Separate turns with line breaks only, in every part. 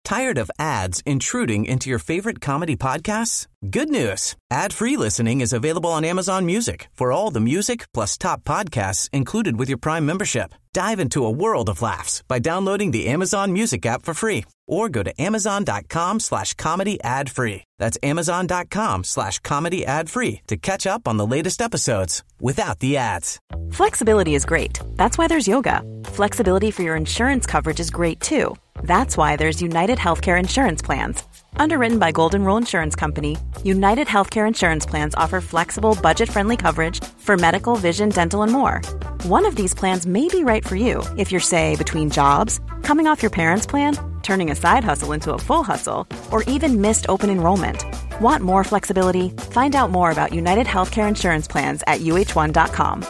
Tired of ads intruding into your favorite comedy podcasts? Good news. Ad-free listening is available on Amazon Music for all the music plus top podcasts included with your Prime membership. Dive into a world of laughs by downloading the Amazon Music app for free or go to amazon.com/comedy ad-free. That's amazon.com/comedy ad-free to catch up on the latest episodes without the ads.
Flexibility is great. That's why there's yoga. Flexibility for your insurance coverage is great too. That's why there's United Healthcare Insurance Plans. Underwritten by Golden Rule Insurance Company, United Healthcare Insurance Plans offer flexible, budget-friendly coverage for medical, vision, dental, and more. One of these plans may be right for you if you're, say, between jobs, coming off your parents' plan, turning a side hustle into a full hustle, or even missed open enrollment. Want more flexibility? Find out more about United Healthcare Insurance Plans at uh1.com.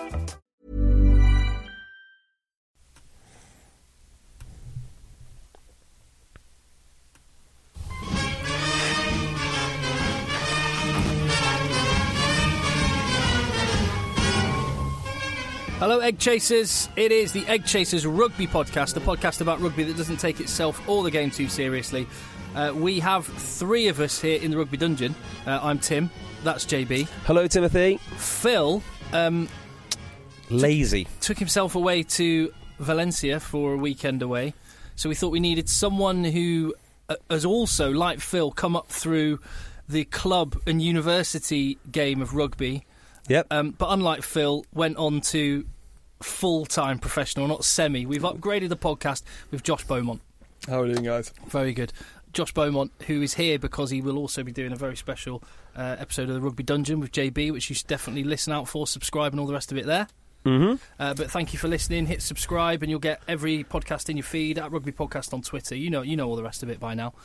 Hello, Egg Chasers. It is the Egg Chasers Rugby Podcast, a podcast about rugby that doesn't take itself or the game too seriously. We have three of us here in the Rugby Dungeon. I'm Tim. That's JB.
Hello, Timothy.
Phil
Lazy.
took himself away to Valencia for a weekend away. So we thought we needed someone who has also, like Phil, come up through the club and university game of rugby.
Yep.
But unlike Phil, went on to full-time professional, not semi. We've upgraded the podcast with Josh Beaumont.
How are you doing, guys?
Very good. Josh Beaumont, who is here because he will also be doing a very special episode of the Rugby Dungeon with JB, which you should definitely listen out for, subscribe and all the rest of it there.
Mm-hmm.
But thank you for listening. Hit subscribe and you'll get every podcast in your feed at Rugby Podcast on Twitter. You know all the rest of it by now.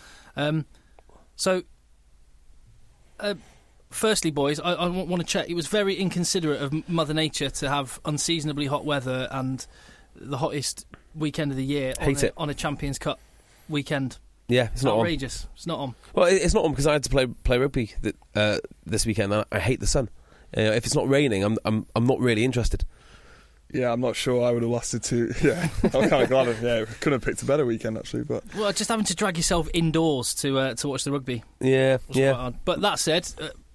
Firstly, boys, I want to check. It was very inconsiderate of Mother Nature to have unseasonably hot weather and the hottest weekend of the year on a Champions Cup weekend.
Yeah, it's not
outrageous. It's not on.
Well, it's not on because I had to play rugby this weekend. And I hate the sun. If it's not raining, I'm not really interested.
Yeah, I'm not sure I would have lasted to. Yeah, I'm kind of glad. Couldn't have picked a better weekend actually. But
just having to drag yourself indoors to watch the rugby.
Yeah,
was quite hard. But that said.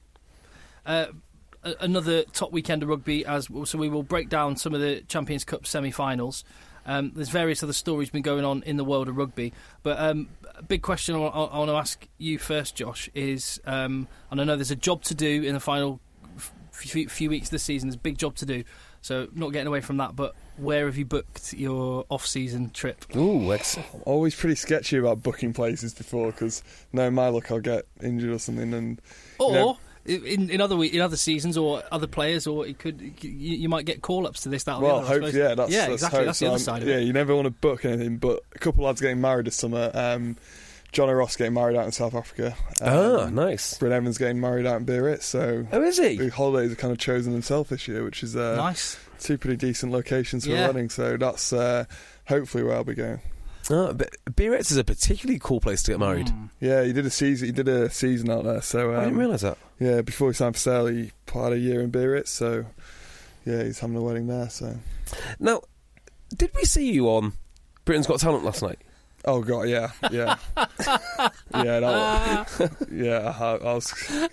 Another top weekend of rugby, so we will break down some of the Champions Cup semi-finals. There's various other stories been going on in the world of rugby, but a big question I want to ask you first, Josh, is, and I know there's a job to do in the final few weeks of the season. There's a big job to do, so not getting away from that, but where have you booked your off-season trip?
Ooh,
I'm always pretty sketchy about booking places before, because no, my luck, I'll get injured or something, and
in other seasons or other players, or you might get call-ups to this, that, or
well,
the other.
hope, yeah, that's
exactly.
Hope.
That's the other side of it.
Yeah, you never want to book anything, but a couple of lads getting married this summer. John O'Ross getting married out in South Africa.
Nice.
Bryn Evans getting married out in Biarritz. So,
is he?
The holidays are kind of chosen themselves this year, which is
nice.
Two pretty decent locations for a wedding. So that's hopefully where I'll be going.
But Biarritz is a particularly cool place to get married.
Yeah, he did a season out there. So
I didn't realise that.
Yeah, before he signed for sale, he had a year in Biarritz. So yeah, he's having a wedding there. So
now, did we see you on Britain's Got Talent last night?
Oh God, yeah, yeah, yeah. I was.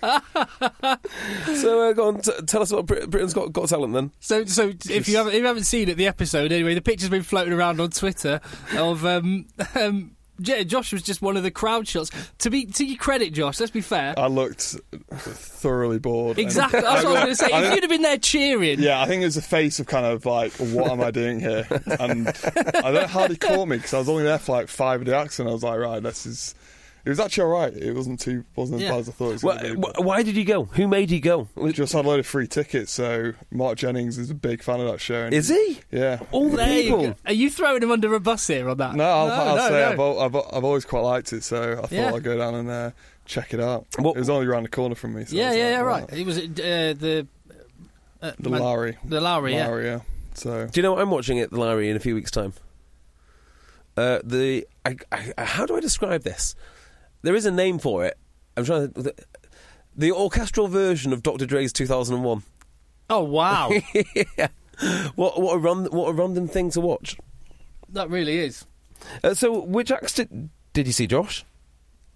So go on, tell us about Britain's Got Talent then.
So if you haven't seen it, the episode anyway, the picture's been floating around on Twitter of Josh was just one of the crowd shots. To your credit, Josh, let's be fair.
I looked thoroughly bored.
Exactly, that's what I was going to say. If you'd have been there cheering.
Yeah, I think it was a face of kind of like, what am I doing here? And I don't know how they caught me because I was only there for like 5 of the acts, and I was like, right, this is. It was actually all right. It wasn't as bad as I thought it was going to be.
Why did you go? Who made you go?
Just had a load of free tickets. So Mark Jennings is a big fan of that show. And
is he?
Yeah.
All the people.
Are you throwing him under a bus here on that?
No, I'll say no. I've always quite liked it. So I thought I'd go down and check it out. It was only around the corner from me. So
right. It was the
Lowry.
The Lowry,
yeah. So
do you know what I'm watching at the Lowry in a few weeks' time? How do I describe this? There is a name for it. I'm trying to... The orchestral version of Dr. Dre's 2001.
Oh, wow.
Yeah. What a random thing to watch.
That really is.
So, which acts did you see, Josh?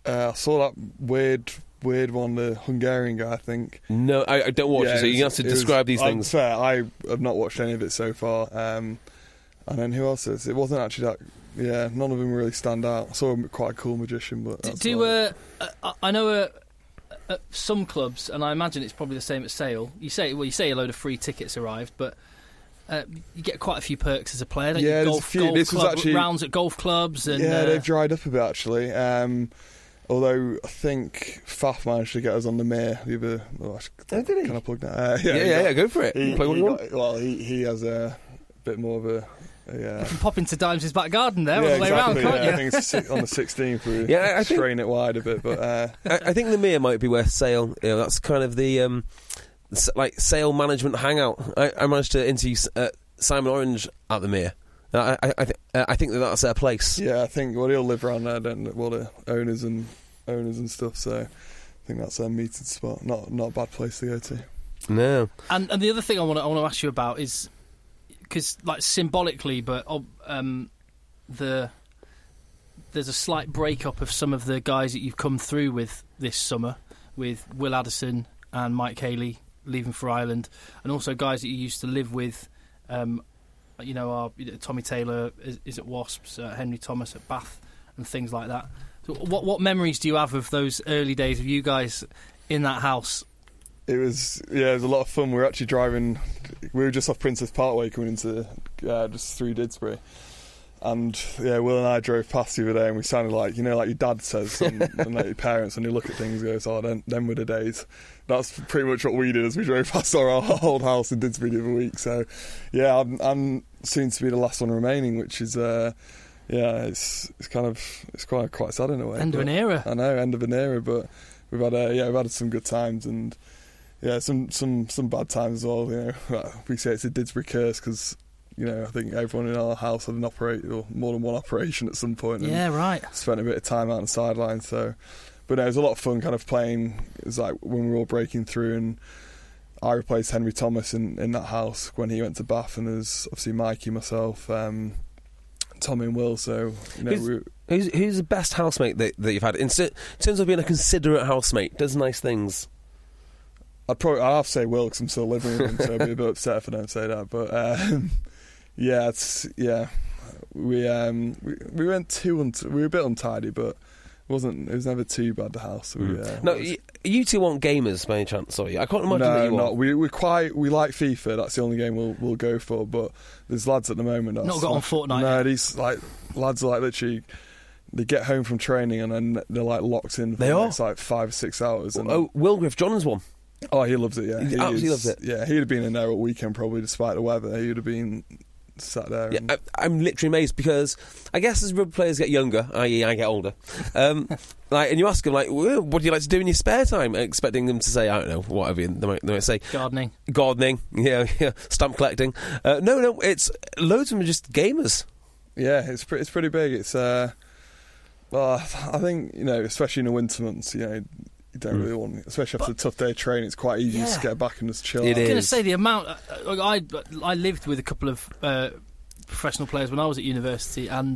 I saw that weird one, the Hungarian guy, I think.
No, I don't watch it, so you have to describe these things.
Fair, I have not watched any of it so far. And then who else is? It wasn't actually that. Yeah, none of them really stand out. I saw quite a cool magician, but
I know some clubs, and I imagine it's probably the same at Sale. You say a load of free tickets arrived, but you get quite a few perks as a player. Don't
yeah,
you?
there's a few. This was actually
rounds at golf clubs, and
they've dried up a bit actually. Although I think Faf managed to get us on the Mere the other.
Did he?
Can I plug that?
Yeah, go for it. Play what you want.
Well, he has a bit more of a. Yeah.
You can pop into Dimes' back garden there all the way around, can't you?
I think it's on the 16th. I strain it wide a bit, but
I think the Mere might be worth Sale. You know, that's kind of the Sale management hangout. I managed to interview Simon Orange at the Mere. I think that's their place.
Yeah, I think he'll live around there, don't they? The owners and stuff. So I think that's their meeting spot. Not a bad place to go to.
No.
And the other thing I want to ask you about is, because symbolically, but there's a slight breakup of some of the guys that you've come through with this summer, with Will Addison and Mike Haley leaving for Ireland, and also guys that you used to live with. Tommy Taylor is at Wasps, Henry Thomas at Bath, and things like that. So what memories do you have of those early days of you guys in that house?
It was a lot of fun. We were actually driving. We were just off Princess Parkway coming into just through Didsbury, and Will and I drove past the other day, and we sounded like like your dad says, and like your parents, when you look at things, and goes, "Oh, them were the days." That's pretty much what we did as we drove past our old house in Didsbury the other week. So, I'm soon to be the last one remaining, which is it's quite sad in a way.
End of an era.
I know, end of an era, but we've had some good times and some bad times as well. We say it's a Didsbury curse because I think everyone in our house had an operation or more than one operation at some point.
Yeah, right.
Spent a bit of time out on the sidelines. So, but it was a lot of fun, kind of playing. It was like when we were all breaking through, and I replaced Henry Thomas in that house when he went to Bath, and there's obviously Mikey, myself, Tommy and Will. So
who's the best housemate that you've had in terms of being a considerate housemate, does nice things?
I'd have to say Will because I'm still living with him, so I'd be a bit upset if I don't say that. But we went we were a bit untidy, but it was never too bad, the house.
No, you two aren't gamers by any chance? Sorry, I can't imagine that you are.
No, we like FIFA. That's the only game we'll go for. But there's lads at the moment that's
not got on Fortnite.
No, these lads are literally. They get home from training and then they're locked in for the next 5 or 6 hours. And
Wilgriff John's one.
Oh, he loves it. Yeah,
he absolutely loves it.
Yeah, he'd have been in there all weekend probably, despite the weather. He'd have been sat there.
Yeah, I'm literally amazed because I guess as rugby players get younger, i.e. I get older, and you ask them what do you like to do in your spare time, expecting them to say, I don't know, whatever they might say,
gardening,
yeah, stamp collecting. No, it's loads of them are just gamers.
Yeah, it's pretty big. It's I think especially in the winter months, you don't really want, especially after a tough day of training, it's quite easy to get back and just chill out.
I was going to say the amount. I lived with a couple of professional players when I was at university, and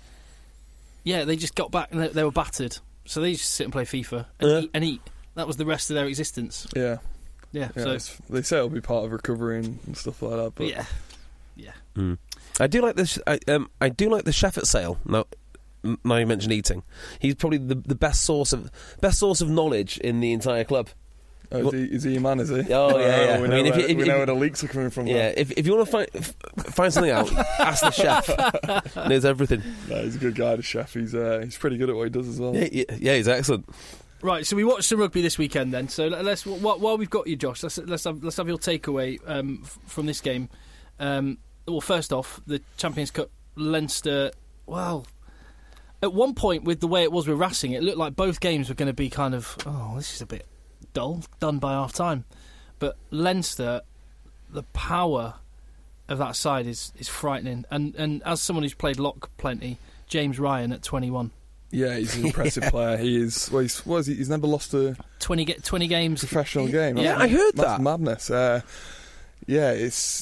they just got back and they were battered, so they just sit and play FIFA and eat. That was the rest of their existence.
Yeah.
So
they say it'll be part of recovery and stuff like that. But
yeah.
I do like this. I do like the chef at Sale. Now you mentioned eating, he's probably the best source of knowledge in the entire club.
Oh, is he your man? Is he?
Oh yeah.
We know where the leaks are coming from.
Yeah, if you want to find something out, ask the chef. Knows everything.
No, he's a good guy. The chef. He's pretty good at what he does as well.
Yeah, he's excellent.
Right, so we watched some rugby this weekend then. So let's while we've got you, Josh, let's have your takeaway from this game. Well, first off, the Champions Cup, Leinster. Well, at one point, with the way it was with Racing, it looked like both games were going to be kind of, this is a bit dull, done by half time. But Leinster, the power of that side is frightening. And as someone who's played lock plenty, James Ryan at 21.
Yeah, he's an impressive player. He is. Well, he's never lost a 20
games
professional game.
Yeah, I heard that.
That's madness.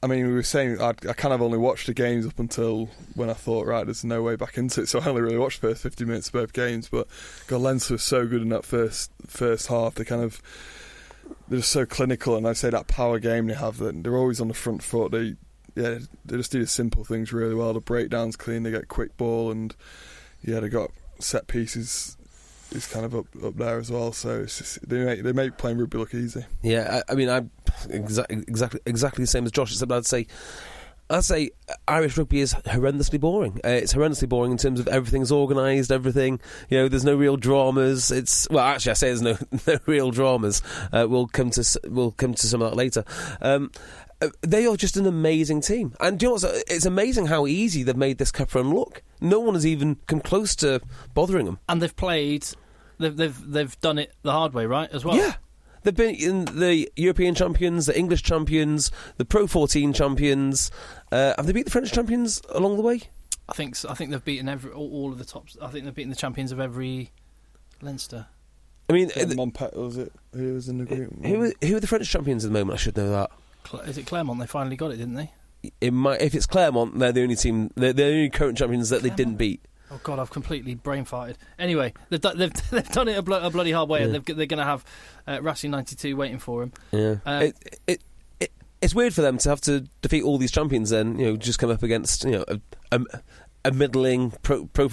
I mean, we were saying I kind of only watched the games up until when I thought, right, there's no way back into it. So I only really watched the first 50 minutes of both games. But God, Leinster was so good in that first half. They're just so clinical, and I say that power game they have, that they're always on the front foot. They just do the simple things really well. The breakdowns clean, they get quick ball, and they got set pieces. Is kind of up there as well, so it's just, they make playing rugby look easy.
Yeah, I mean, I'm exactly the same as Josh. Except I'd say Irish rugby is horrendously boring. It's horrendously boring in terms of everything's organised, everything. There's no real dramas. I say there's no real dramas. We'll come to some of that later. They are just an amazing team, and do you know what? It's amazing how easy they've made this cup run look. No one has even come close to bothering them,
and they've played. They've done it the hard way, right, as well.
Yeah, they've been in the European champions, the English champions, the Pro 14 champions. Have they beat the French champions along the way?
I think so. I think they've beaten all of the tops. I think they've beaten the champions of every Leinster.
I mean,
Montpellier, was it? Who was in the group?
Who are the French champions at the moment? I should know that.
Is it Clermont? They finally got it, didn't they?
If it's Clermont, they're the only team. They're the only current champions that Clermont? They didn't beat.
Oh God, I've completely brain farted. Anyway, they've done it a bloody hard way, and they're going to have Racing 92 waiting for them.
Yeah, it's weird for them to have to defeat all these champions, and just come up against a middling top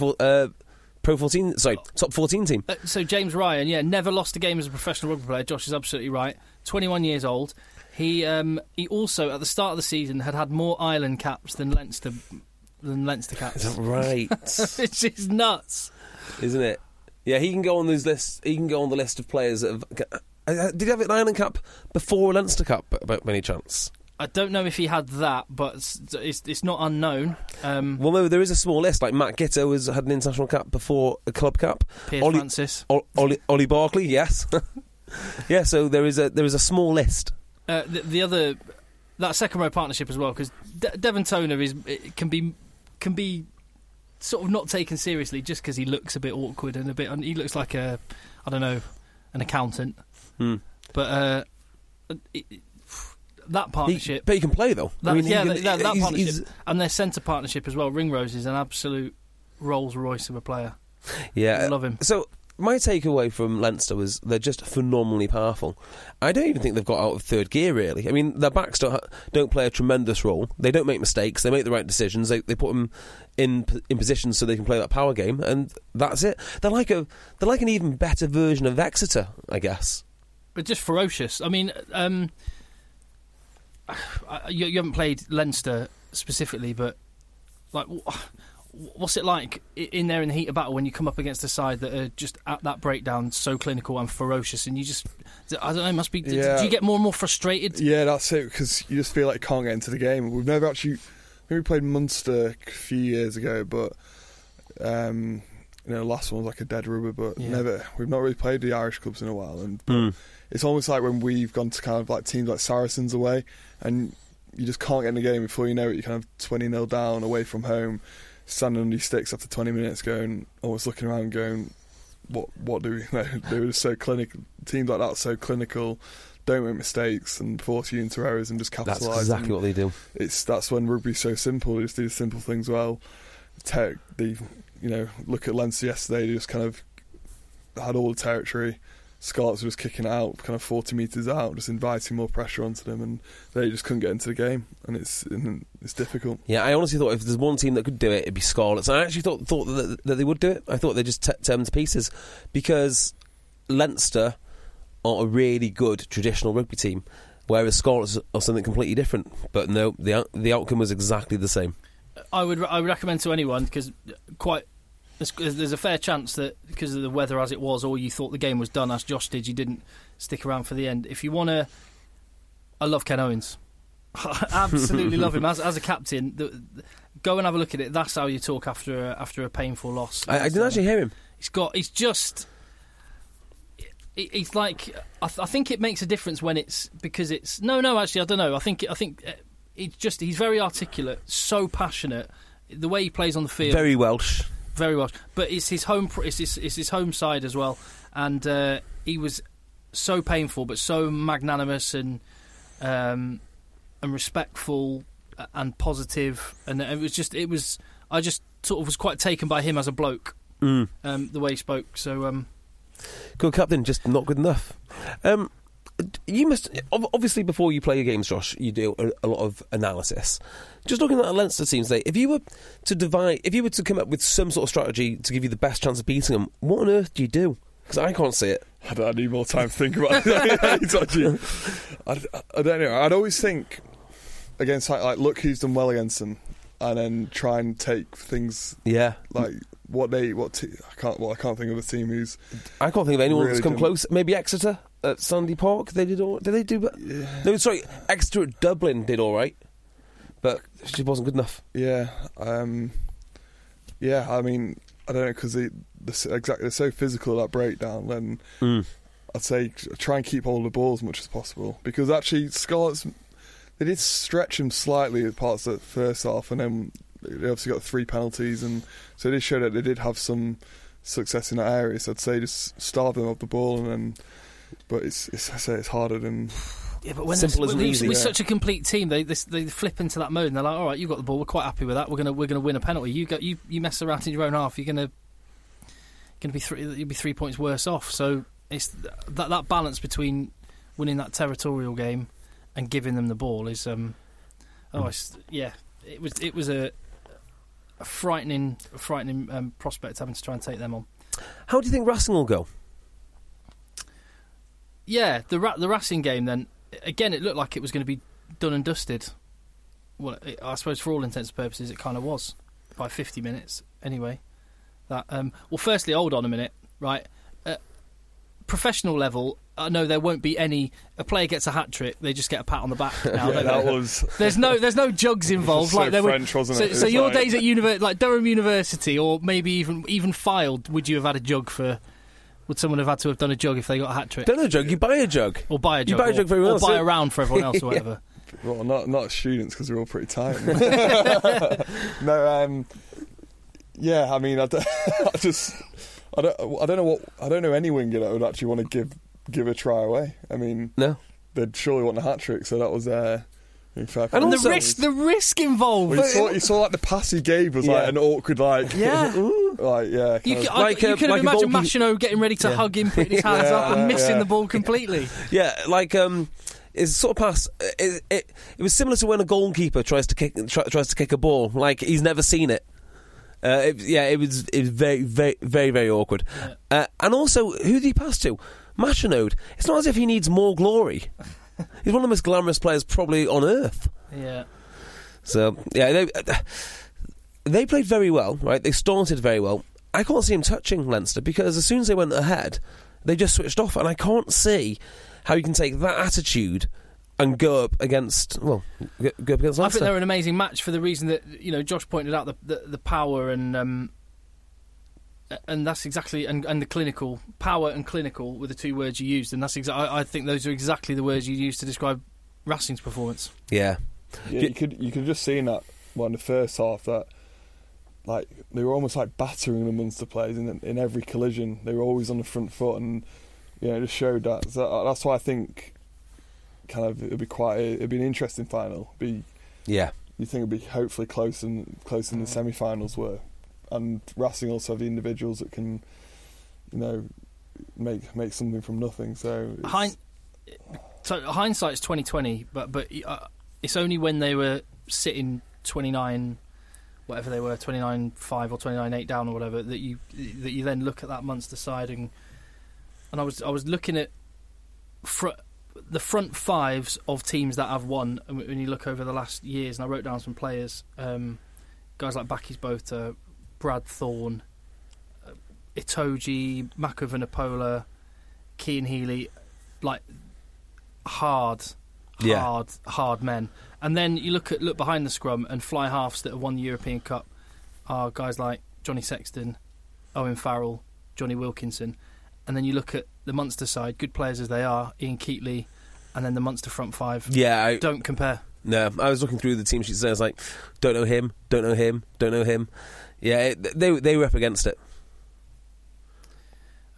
14 team.
So James Ryan, never lost a game as a professional rugby player. Josh is absolutely right. 21 years old. He also at the start of the season had more Ireland caps than Leinster caps.
Is that right?
Which is nuts,
isn't it? Yeah, he can go on those lists. He can go on the list of players that have. Did he have an Ireland cap before a Leinster cap? By any chance?
I don't know if he had that, but it's not unknown.
Well, no, there is a small list. Like Matt Giteau had an international cap before a club cap.
Piers Francis,
Ollie Barkley, yes. Yeah, so there is a small list.
The that second row partnership as well, because Devon Toner can be sort of not taken seriously just because he looks a bit awkward and he looks like an accountant. But that partnership,
but he can play though.
That partnership and their centre partnership as well. Ringrose is an absolute Rolls Royce of a player.
Yeah,
I love him.
So my takeaway from Leinster was they're just phenomenally powerful. I don't even think they've got out of third gear, really. I mean, their backs don't play a tremendous role. They don't make mistakes. They make the right decisions. They put them in positions so they can play that power game, and that's it. They're like an even better version of Exeter, I guess.
But just ferocious. I mean, you haven't played Leinster specifically, but like, what's it like in there in the heat of battle when you come up against a side that are just at that breakdown so clinical and ferocious, and you just, I don't know, it must be.
Yeah.
Do you get more and more frustrated?
Yeah, that's it, because you just feel like you can't get into the game. We've never actually, maybe played Munster a few years ago, but the last one was like a dead rubber. But we've not really played the Irish clubs in a while, and it's almost like when we've gone to kind of like teams like Saracens away, and you just can't get in the game before you know it. You're kind of 20-0 down away from home, standing on these sticks after 20 minutes, almost looking around, going, "What do we?" They were just so clinical. Teams like that, so clinical, don't make mistakes and force you into errors and just capitalise.
That's exactly what they do.
That's when rugby's so simple. They just do the simple things well. Look at Leinster yesterday. They just kind of had all the territory. Scarlets were just kicking it out, kind of 40 metres out, just inviting more pressure onto them, and they just couldn't get into the game, and it's difficult. Yeah,
I honestly thought if there's one team that could do it, it'd be Scarlets. I actually thought that they would do it. I thought they'd just tear them to pieces, because Leinster are a really good traditional rugby team, whereas Scarlets are something completely different. But no, the outcome was exactly the same.
I would recommend to anyone, because there's a fair chance that because of the weather as it was, or you thought the game was done, as Josh did, you didn't stick around for the end. If you want to, I love Ken Owens. I absolutely love him as a captain. Go and have a look at it. That's how you talk after a painful loss.
I didn't actually hear him.
He's like, I think it makes a difference when it's because it's actually I don't know. I think he's very articulate, so passionate. The way he plays on the field,
very Welsh.
But it's his home. It's his home side as well, and he was so painful, but so magnanimous, and and respectful and positive, and I just sort of was quite taken by him as a bloke, the way he spoke. So,
good captain, just not good enough. You must obviously, before you play your games, Josh, you do a lot of analysis. Just looking at the Leinster team today, if you were to come up with some sort of strategy to give you the best chance of beating them, what on earth do you do? Because I can't see it.
I need more time to think about it. I don't know. I'd always think against like look who's done well against them, and then try and take things. Yeah, like I can't think of a team who's.
I can't think of anyone
really
that's come close. Maybe Exeter at Sandy Park. Did they do?
Yeah.
No, sorry. Exeter at Dublin did all right, but she wasn't good enough.
Yeah. Yeah. I mean, I don't know, because they're so physical at that breakdown. Then I'd say try and keep hold of the ball as much as possible, because actually Scarlets, they did stretch them slightly at parts of the first half, and then they obviously got 3 penalties, and so it did show that they did have some success in that area. So I'd say just starve them off the ball, and then. But it's harder than.
Yeah, but when
simple as easy.
We're such a complete team, they flip into that mode and they're like, all right, you've got the ball, we're quite happy with that. We're gonna win a penalty. You mess around in your own half, you'll be 3 points worse off. So it's that balance between winning that territorial game and giving them the ball is it was a frightening prospect, having to try and take them on.
How do you think Racing will go?
Yeah, the Racing game then, again, it looked like it was going to be done and dusted. Well, I suppose for all intents and purposes it kind of was, by 50 minutes anyway. Well, firstly, hold on a minute, right? Professional level, I know there won't be a player gets a hat-trick, they just get a pat on the back now. There's no jugs involved.
Like so French, wasn't it?
So your days at like Durham University, or maybe even Fylde, would you have had a jug for... Would someone have had to have done a jug if they got a hat-trick?
Don't know a jug, you buy a jug.
Or buy a jug.
You buy a jug for everyone else.
Or buy a round for everyone else or whatever.
Well, not students, because they're all pretty tight. No, yeah, I mean, I don't know any winger that would actually want to give a try away. I mean, no, they'd surely want a hat-trick, so that was in fact,
and the risk involved.
Well, you saw like the pass he gave was like an awkward
You could imagine Machino getting ready to hug him, putting his hands up and missing the ball completely.
Yeah, like it's sort of pass. It was similar to when a goalkeeper tries to kick a ball. Like he's never seen it. It was very, very, very, very awkward. Yeah. And also, who did he pass to? Machino. It's not as if he needs more glory. He's one of the most glamorous players probably on earth.
Yeah.
So they played very well, right? They started very well. I can't see him touching Leinster, because as soon as they went ahead, they just switched off, and I can't see how you can take that attitude and go up against Leinster.
I think they're an amazing match for the reason that Josh pointed out the power and that's exactly and the clinical power and clinical were the two words you used, and that's I think those are exactly the words you used to describe Racing's performance.
Yeah, you could just see in that in the first half that like they were almost like battering the Munster players in every collision. They were always on the front foot, and it just showed that. So that's why I think it'd be an interesting final. You think it'd be hopefully closer than the semi-finals were. And Racing also have the individuals that can, make something from nothing. So
hindsight's 20/20, but it's only when they were sitting 29, whatever they were, 29-5 or 29-8 down or whatever, that you then look at that Munster side and I was looking at the front fives of teams that have won. And when you look over the last years, and I wrote down some players, guys like Bakis Botha, Brad Thorne, Itoje, Mako Vunipola, Cian Healy, like hard men. And then you look behind the scrum, and fly halves that have won the European Cup are guys like Johnny Sexton, Owen Farrell, Johnny Wilkinson. And then you look at the Munster side, good players as they are, Ian Keatley, and then the Munster front five. Yeah, don't compare. No, I was looking through the team sheets there. I was like, don't know him, don't know him, don't know him. Yeah, they were up against it.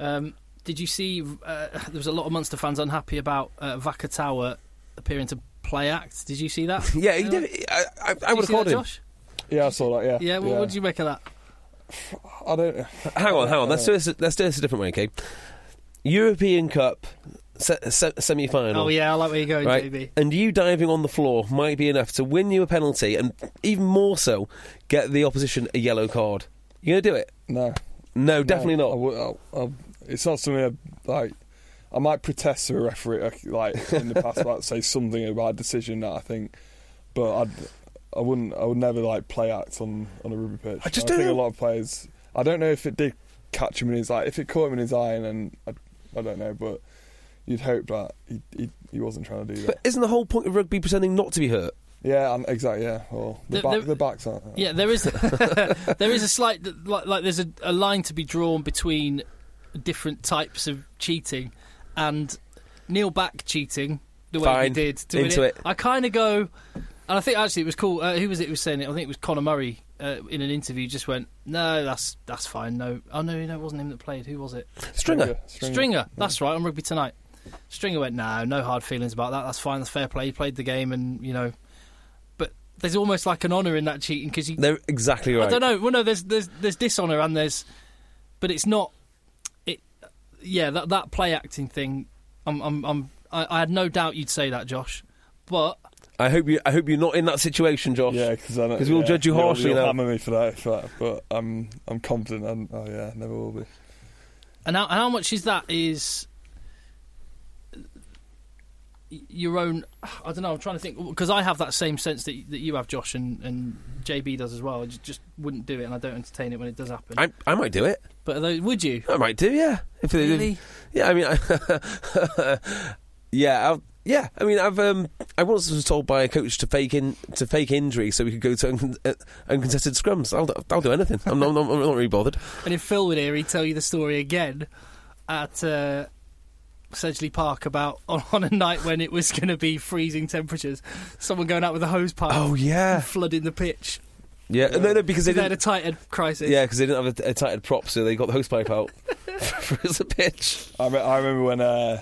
Did you see there was a lot of Munster fans unhappy about Vakatawa appearing to play act. Did you see that?
Yeah, he did. I would have called him.
Josh?
Yeah, I saw that.
Yeah. What did you make of that?
I don't.
Hang on. Let's do this a different way, okay? European Cup semi-final.
Oh yeah, I like where you're going,
right?
JB.
And you diving on the floor might be enough to win you a penalty, and even more so, get the opposition a yellow card. You gonna do it? No, definitely not.
It's not something I might protest to a referee in the past about say something about a decision that I think, but I would never play act on a rugby pitch.
I think
a lot of players. I don't know if it did catch him in his eye. If it caught him in his eye, and then I don't know, but you'd hope that he wasn't trying to do that.
But isn't the whole point of rugby pretending not to be hurt?
Yeah, exactly. Yeah, well, the backs aren't.
Yeah, there is there is a slight there's a line to be drawn between different types of cheating, and Neil Back cheating the way he did to win it. I kind of go, and I think actually it was cool. Who was it who was saying it? I think it was Conor Murray in an interview. Just went, no, that's fine. No, it wasn't him that played. Who was it?
Stringer.
That's right, on Rugby Tonight. Stringer went, no hard feelings about that. That's fine. That's fair play. He played the game, and but there's almost like an honour in that cheating because
they're exactly right.
I don't know. Well, no, there's dishonour and but it's not. Yeah, that play acting thing. I had no doubt you'd say that, Josh. But
I hope you're not in that situation, Josh.
Yeah, because
we'll judge you harshly.
You'll hammer me for that, but I'm confident. Never will be.
And how much is that? Is your own? I don't know. I'm trying to think because I have that same sense that you have, Josh, and JB does as well. I just wouldn't do it, and I don't entertain it when it does happen.
I might do it.
But would you?
I might do, yeah.
Really?
Yeah, I mean, yeah. I mean, I once was told by a coach to fake injury so we could go to uncontested scrums. I'll do anything. I'm not really bothered.
And if Phil were here, he'd tell you the story again at Sedgley Park about on a night when it was going to be freezing temperatures, someone going out with a hose pipe.
Oh yeah,
and flooding the pitch.
Yeah, no, because they
had a tight head crisis.
Yeah, because they didn't have a tight head prop, so they got the hosepipe out for the pitch.
I remember when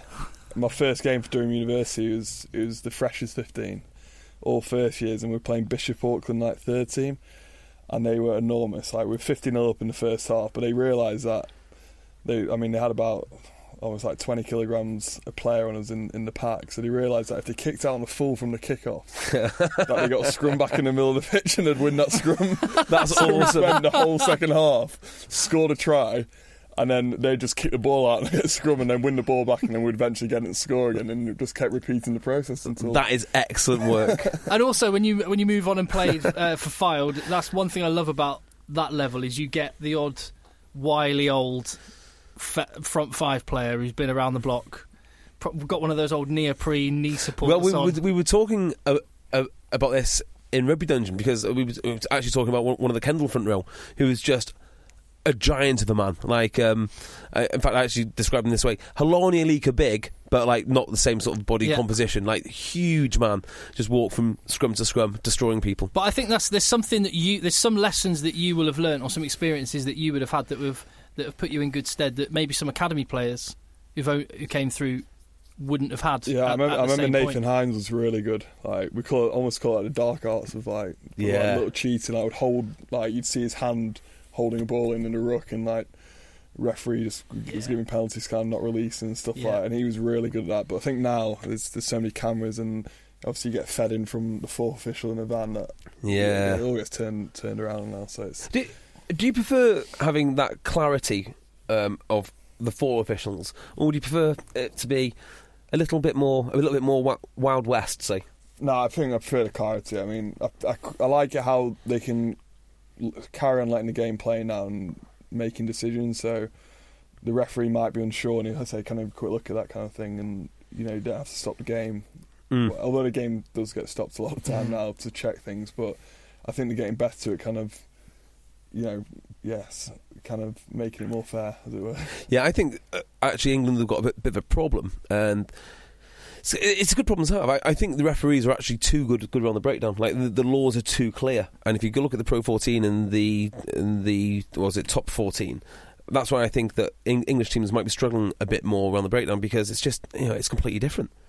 my first game for Durham University it was the Freshers 15, all first years, and we were playing Bishop Auckland third team, and they were enormous. We were 50-0 up in the first half, but they realised that they had about almost 20 kilograms a player on us in the pack, so they realised that if they kicked out on the full from the kickoff, that they got a scrum back in the middle of the pitch and they'd win that scrum. That's awesome. Spend the whole second half, scored a try, and then they'd just kick the ball out and get a scrum and then win the ball back, and then we'd eventually get it and score again, and it just kept repeating the process until...
That is excellent work.
And also, when you move on and play for Fylde, that's one thing I love about that level is you get the odd wily old front five player who's been around the block. We've got one of those old neoprene knee supports.
Well, we were talking about this in Rugby Dungeon because we were actually talking about one of the Kendall front row who was just a giant of a man. In fact, I actually described him this way: Halani Alika big, but not the same sort of body composition. Huge man, just walk from scrum to scrum, destroying people.
But I think there's something there's some lessons that you will have learned, or some experiences that you would have had that have put you in good stead that maybe some academy players who came through wouldn't have had.
Yeah, I remember Nathan Hines was really good. We almost call it the dark arts of little cheating. I would hold you'd see his hand holding a ball in a ruck, and referee just was giving penalties, kind of not releasing and stuff like that. And he was really good at that. But I think now there's so many cameras, and obviously you get fed in from the fourth official in a van that it all gets turned around now. So it's.
Do you prefer having that clarity of the four officials, or would you prefer it to be a little bit more Wild West, say?
No, I think I prefer the clarity. I mean, I like it how they can carry on letting the game play now and making decisions. So the referee might be unsure, and he'll say, "Can I have a quick look at that kind of thing?" And you don't have to stop the game. Although the game does get stopped a lot of the time now to check things, but I think they're getting better to it, kind of making it more fair, as it were. Yeah,
I think actually England have got a bit of a problem, and it's a good problem to have. I think the referees are actually too good around the breakdown. The laws are too clear, and if you go look at the Pro 14 and the top 14, that's why I think that English teams might be struggling a bit more around the breakdown, because it's just it's completely different.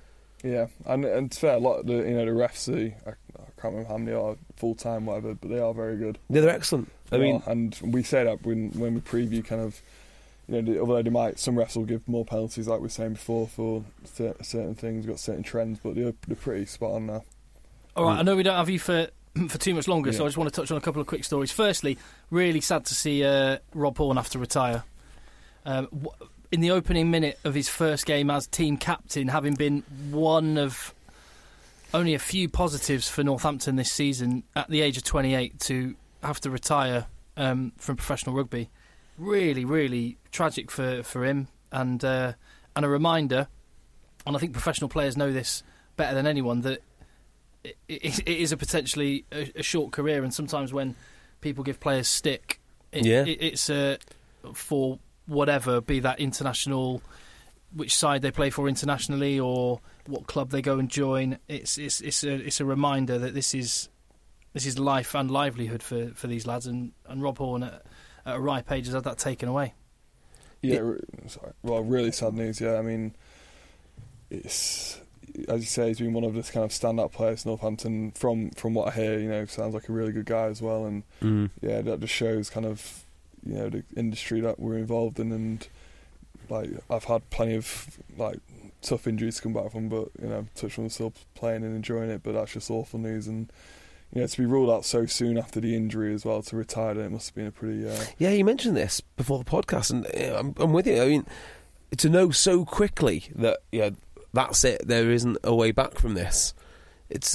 Yeah, and it's fair. A lot of the refs, I can't remember how many are full time, whatever, but they are very good.
Yeah, they're excellent.
And we say that when we preview kind of, although some refs will give more penalties, like we were saying before, for certain things, we've got certain trends, but they're pretty spot on now.
All right, I know we don't have you for too much longer, so I just want to touch on a couple of quick stories. Firstly, really sad to see Rob Horne have to retire. In the opening minute of his first game as team captain, having been one of only a few positives for Northampton this season, at the age of 28, to have to retire from professional rugby, really, really tragic for him, and a reminder, and I think professional players know this better than anyone, that it is a potentially a short career, and sometimes when people give players stick, it's for whatever, be that international, which side they play for internationally, or what club they go and join. It's a reminder that this is life and livelihood for these lads, and Rob Horne at a ripe age has had that taken away. Yeah,
sorry. Well, really sad news. Yeah, I mean, it's, as you say, he's been one of the kind of standout players in Northampton. From what I hear, sounds like a really good guy as well, and that just shows kind of the industry that we're involved in, and like I've had plenty of like tough injuries to come back from, but Touchwood's still playing and enjoying it. But that's just awful news, and to be ruled out so soon after the injury as well, to retire, it must have been a pretty.
Yeah, you mentioned this before the podcast, and I'm with you. I mean, to know so quickly that that's it. There isn't a way back from this. It's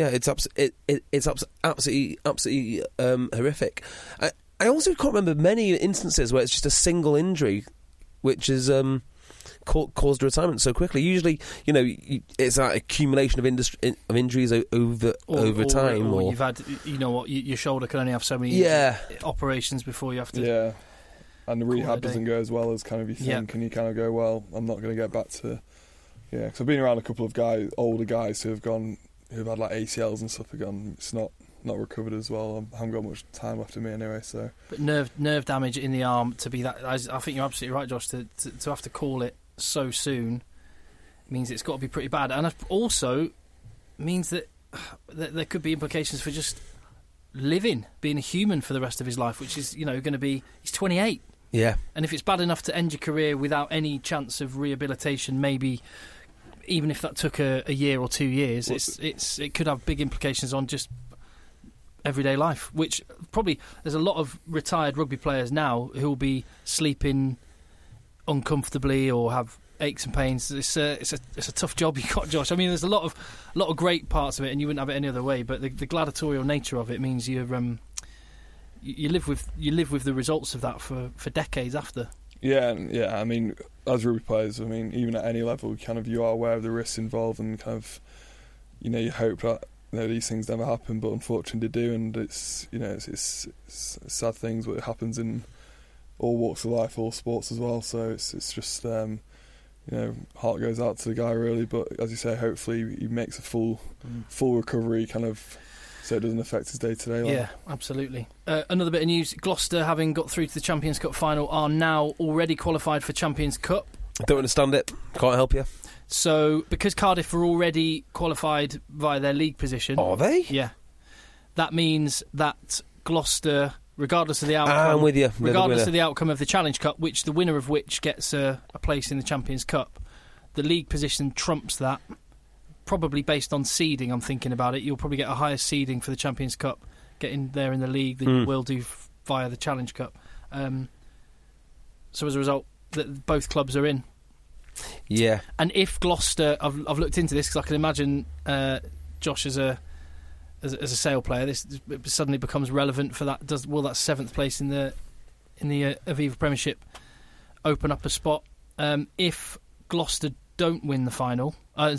absolutely horrific. I also can't remember many instances where it's just a single injury which has caused a retirement so quickly. Usually, it's that accumulation of injuries over time.
Or you've had, your shoulder can only have so many operations before you have to.
Yeah, and the rehab doesn't go as well as kind of you think, and you kind of go, well, I'm not going to get back to. Yeah, because I've been around a couple of older guys who've had like ACLs and stuff again. It's not recovered as well. I haven't got much time left in me anyway. So,
but nerve damage in the arm, to be that, I think you're absolutely right, Josh. To have to call it so soon means it's got to be pretty bad, and it also means that there could be implications for just living, being a human for the rest of his life, which is going to be. He's 28.
Yeah,
and if it's bad enough to end your career without any chance of rehabilitation, maybe. Even if that took a year or 2 years, it could have big implications on just everyday life, which probably there's a lot of retired rugby players now who will be sleeping uncomfortably or have aches and pains. It's a tough job you got, Josh. I mean, there's a lot of great parts of it, and you wouldn't have it any other way. But the gladiatorial nature of it means you live with the results of that for decades after.
Yeah. I mean, as rugby players, even at any level, you are aware of the risks involved, and kind of, you hope that these things never happen, but unfortunately they do, and it's sad things, but it happens in all walks of life, all sports as well. So it's just heart goes out to the guy really, but as you say, hopefully he makes a full recovery, kind of. So it doesn't affect his day-to-day life.
Yeah, absolutely. Another bit of news, Gloucester, having got through to the Champions Cup final, are now already qualified for Champions Cup.
Don't understand it. Can't help you.
So, because Cardiff are already qualified via their league position...
Are they?
Yeah. That means that Gloucester, regardless of the outcome...
I'm with you.
Regardless of the outcome of the Challenge Cup, the winner of which gets a place in the Champions Cup, the league position trumps that. Probably based on seeding, I'm thinking about it. You'll probably get a higher seeding for the Champions Cup, getting there in the league, than you will do via the Challenge Cup. So as a result, both clubs are in.
Yeah.
And if Gloucester, I've looked into this because I can imagine Josh as a Sale player, this suddenly becomes relevant for that. Will that 7th place in the Aviva Premiership open up a spot? If Gloucester don't win the final,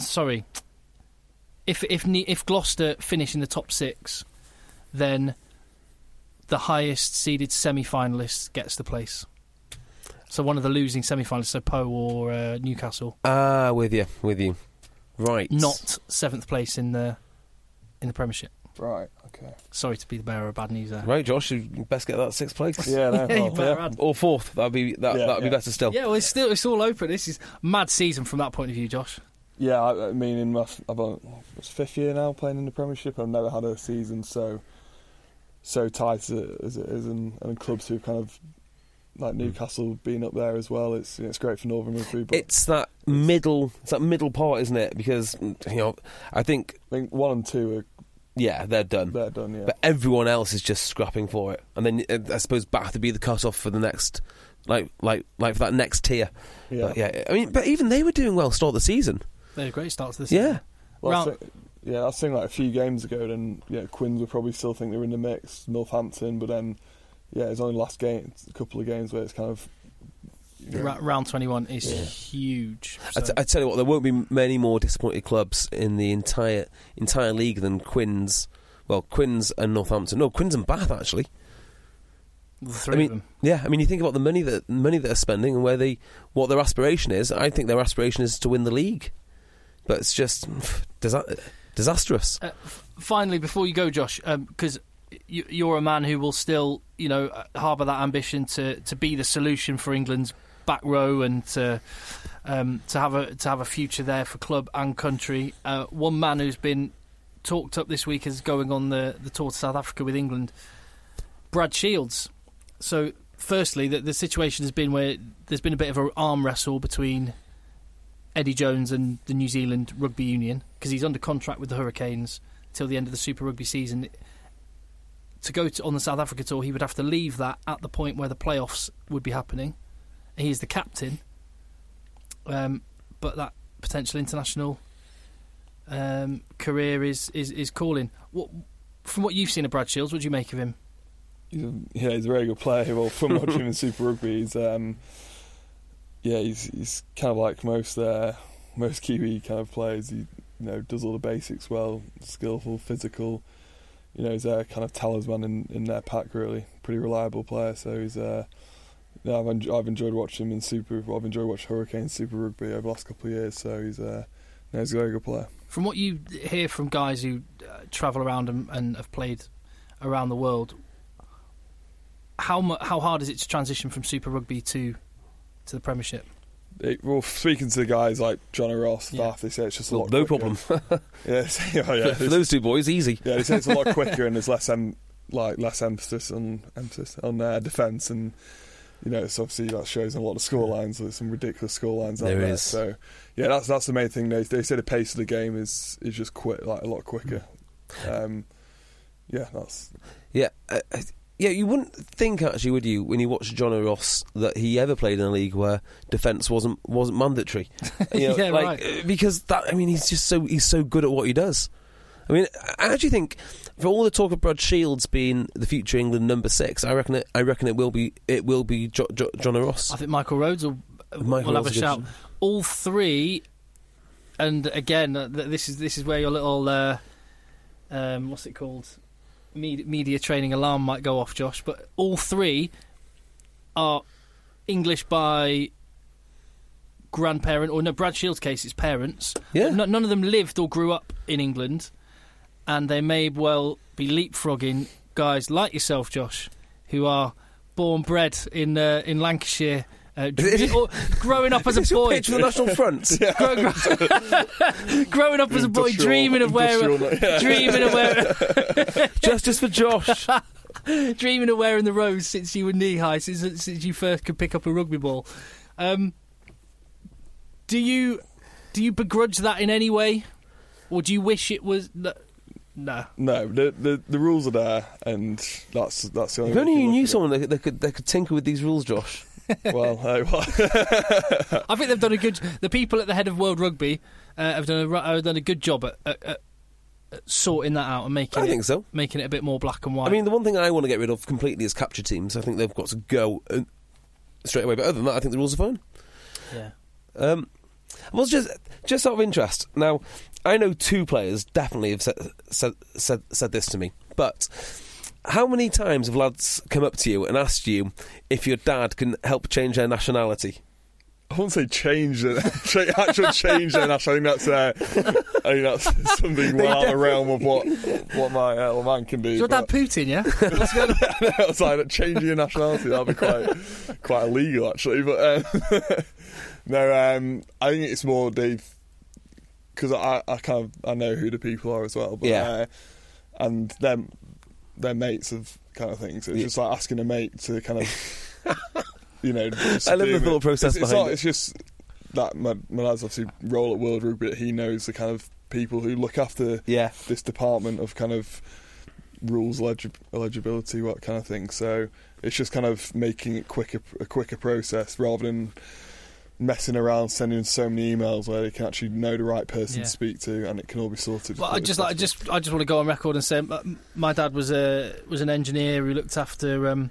If Gloucester finish in the top 6, then the highest seeded semi-finalist gets the place. So one of the losing semi-finalists, so Poe or Newcastle.
With you. Right.
Not 7th place in the Premiership.
Right, okay.
Sorry to be the bearer of bad news there.
Right, Josh, you best get that 6th place.
Yeah, no,
or 4th. That'd be better still.
Yeah, well, it's all open. This is a mad season from that point of view, Josh.
Yeah, I mean, in my it's fifth year now playing in the Premiership. I've never had a season so tight as it is, and clubs who've kind of like Newcastle being up there as well. It's great for Northern Rugby. But
it's that middle part, isn't it? Because I think
1 and 2 are.
Yeah, they're done.
They're done, yeah.
But everyone else is just scrapping for it, and then I suppose Bath to be the cut-off for the next, like for that next tier.
Yeah,
I mean, but even they were doing well start of the season.
They had a great start to the season.
Yeah.
Well, I was saying like a few games ago, then Quins would probably still think they were in the mix. Northampton, but then it's only last game, a couple of games where it's kind of.
Round 21 is huge. So.
I tell you what, there won't be many more disappointed clubs in the entire league than Quins. Well, Quins and Northampton. No, Quins and Bath actually.
The three of them.
Yeah, I mean, you think about the money that they're spending and what their aspiration is. I think their aspiration is to win the league, but it's just disastrous.
Finally, before you go, Josh, because you're a man who will still, harbour that ambition to be the solution for England's back row and to have a future there for club and country. One man who's been talked up this week as going on the tour to South Africa with England, Brad Shields. So, firstly, the situation has been where there's been a bit of an arm wrestle between Eddie Jones and the New Zealand Rugby Union, because he's under contract with the Hurricanes till the end of the Super Rugby season. To go on the South Africa tour, he would have to leave that at the point where the playoffs would be happening. He's the captain, but that potential international career is calling. From what you've seen of Brad Shields, what do you make of him?
He's a very good player. Well, from watching him in Super Rugby, he's kind of like most Kiwi kind of players. He does all the basics well, skillful, physical. He's a kind of talisman in their pack, really. Pretty reliable player. So he's I've enjoyed watching him in I've enjoyed watching Hurricanes Super Rugby over the last couple of years. So he's a very good player. From
what you hear from guys who travel around and have played around the world, how hard is it to transition from Super Rugby to the Premiership?
Speaking to the guys like John O'Ross, Bath, they say it's just a lot
no
quicker.
problem.
For
those two boys, easy.
Yeah, they say it's a lot quicker and there's less emphasis on defence, and it's obviously that shows in a lot of score lines. There's some ridiculous score lines out there. So that's the main thing. They say the pace of the game is just a lot quicker.
You wouldn't think, actually, would you, when you watch John O'Ross, that he ever played in a league where defence wasn't mandatory?
Right.
Because he's so good at what he does. I mean, I actually think, for all the talk of Brad Shields being the future England number 6, I reckon it will be John O'Ross.
I think Michael Rhodes will have a shout. All three, and again, this is where your little what's it called? Media training alarm might go off, Josh, but all three are English by grandparent, or no, Brad Shields' case, it's parents.
Yeah.
None of them lived or grew up in England, and they may well be leapfrogging guys like yourself, Josh, who are bred in Lancashire. Growing up as a boy,
for the National Front.
Growing up as a boy, dreaming of wearing
Justice for Josh.
Dreaming of wearing the rose since you were knee high, since you first could pick up a rugby ball. Do you begrudge that in any way, or do you wish it was? No.
The rules are there, and that's the only.
If only you knew someone that could tinker with these rules, Josh.
Well,
I think they've done a good. The people at the head of World Rugby have done a good job at sorting that out and making it a bit more black and white.
I mean, the one thing I want to get rid of completely is capture teams. I think they've got to go straight away. But other than that, I think the rules are fine.
Yeah.
Well, just out of interest. Now, I know 2 players definitely have said this to me, but. How many times have lads come up to you and asked you if your dad can help change their nationality?
I wouldn't say change their nationality. I think that's something well out of the realm of what my little man can do.
Is your dad Putin, yeah?
I was like, changing your nationality, that'd be quite illegal, actually. But no, I think it's more they've because I know who the people are as well, but and they're mates of kind of things. So it's just like asking a mate to kind of, just
I love the thought process behind it.
It's just that my lad's obviously role at World Rugby, but he knows the kind of people who look after this department of kind of rules, eligibility, what kind of thing. So it's just kind of making it a quicker process rather than messing around, sending so many emails where they can actually know the right person to speak to, and it can all be sorted.
Well, I just want to go on record and say my dad was an engineer who looked after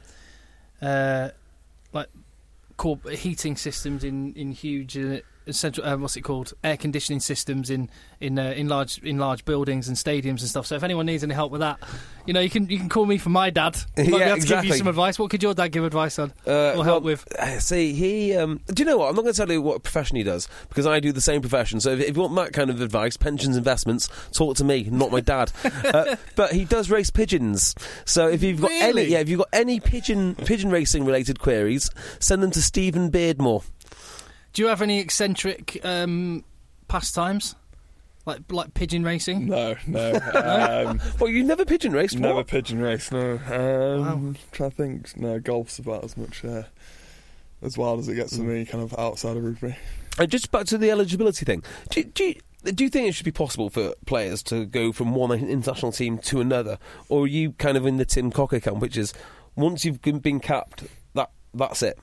heating systems in huge central what's it called, air conditioning systems in large buildings and stadiums and stuff. So if anyone needs any help with that, you can call me for my dad. He might be able to give you some advice. What could your dad give advice on or help with?
See, he do you know what? I'm not going to tell you what profession he does, because I do the same profession. So if you want that kind of advice, pensions, investments, talk to me, not my dad. But he does race pigeons. So if you've got any pigeon racing related queries, send them to Stephen Beardmore.
Do you have any eccentric pastimes, like pigeon racing?
No.
Well, you never pigeon raced?
Never pigeon raced, no. Wow. Trying to think. No, golf's about as much as wild as it gets for me, kind of outside of rugby.
And just back to the eligibility thing. Do you think it should be possible for players to go from one international team to another, or are you kind of in the Tim Cocker camp, which is once you've been capped, that's it?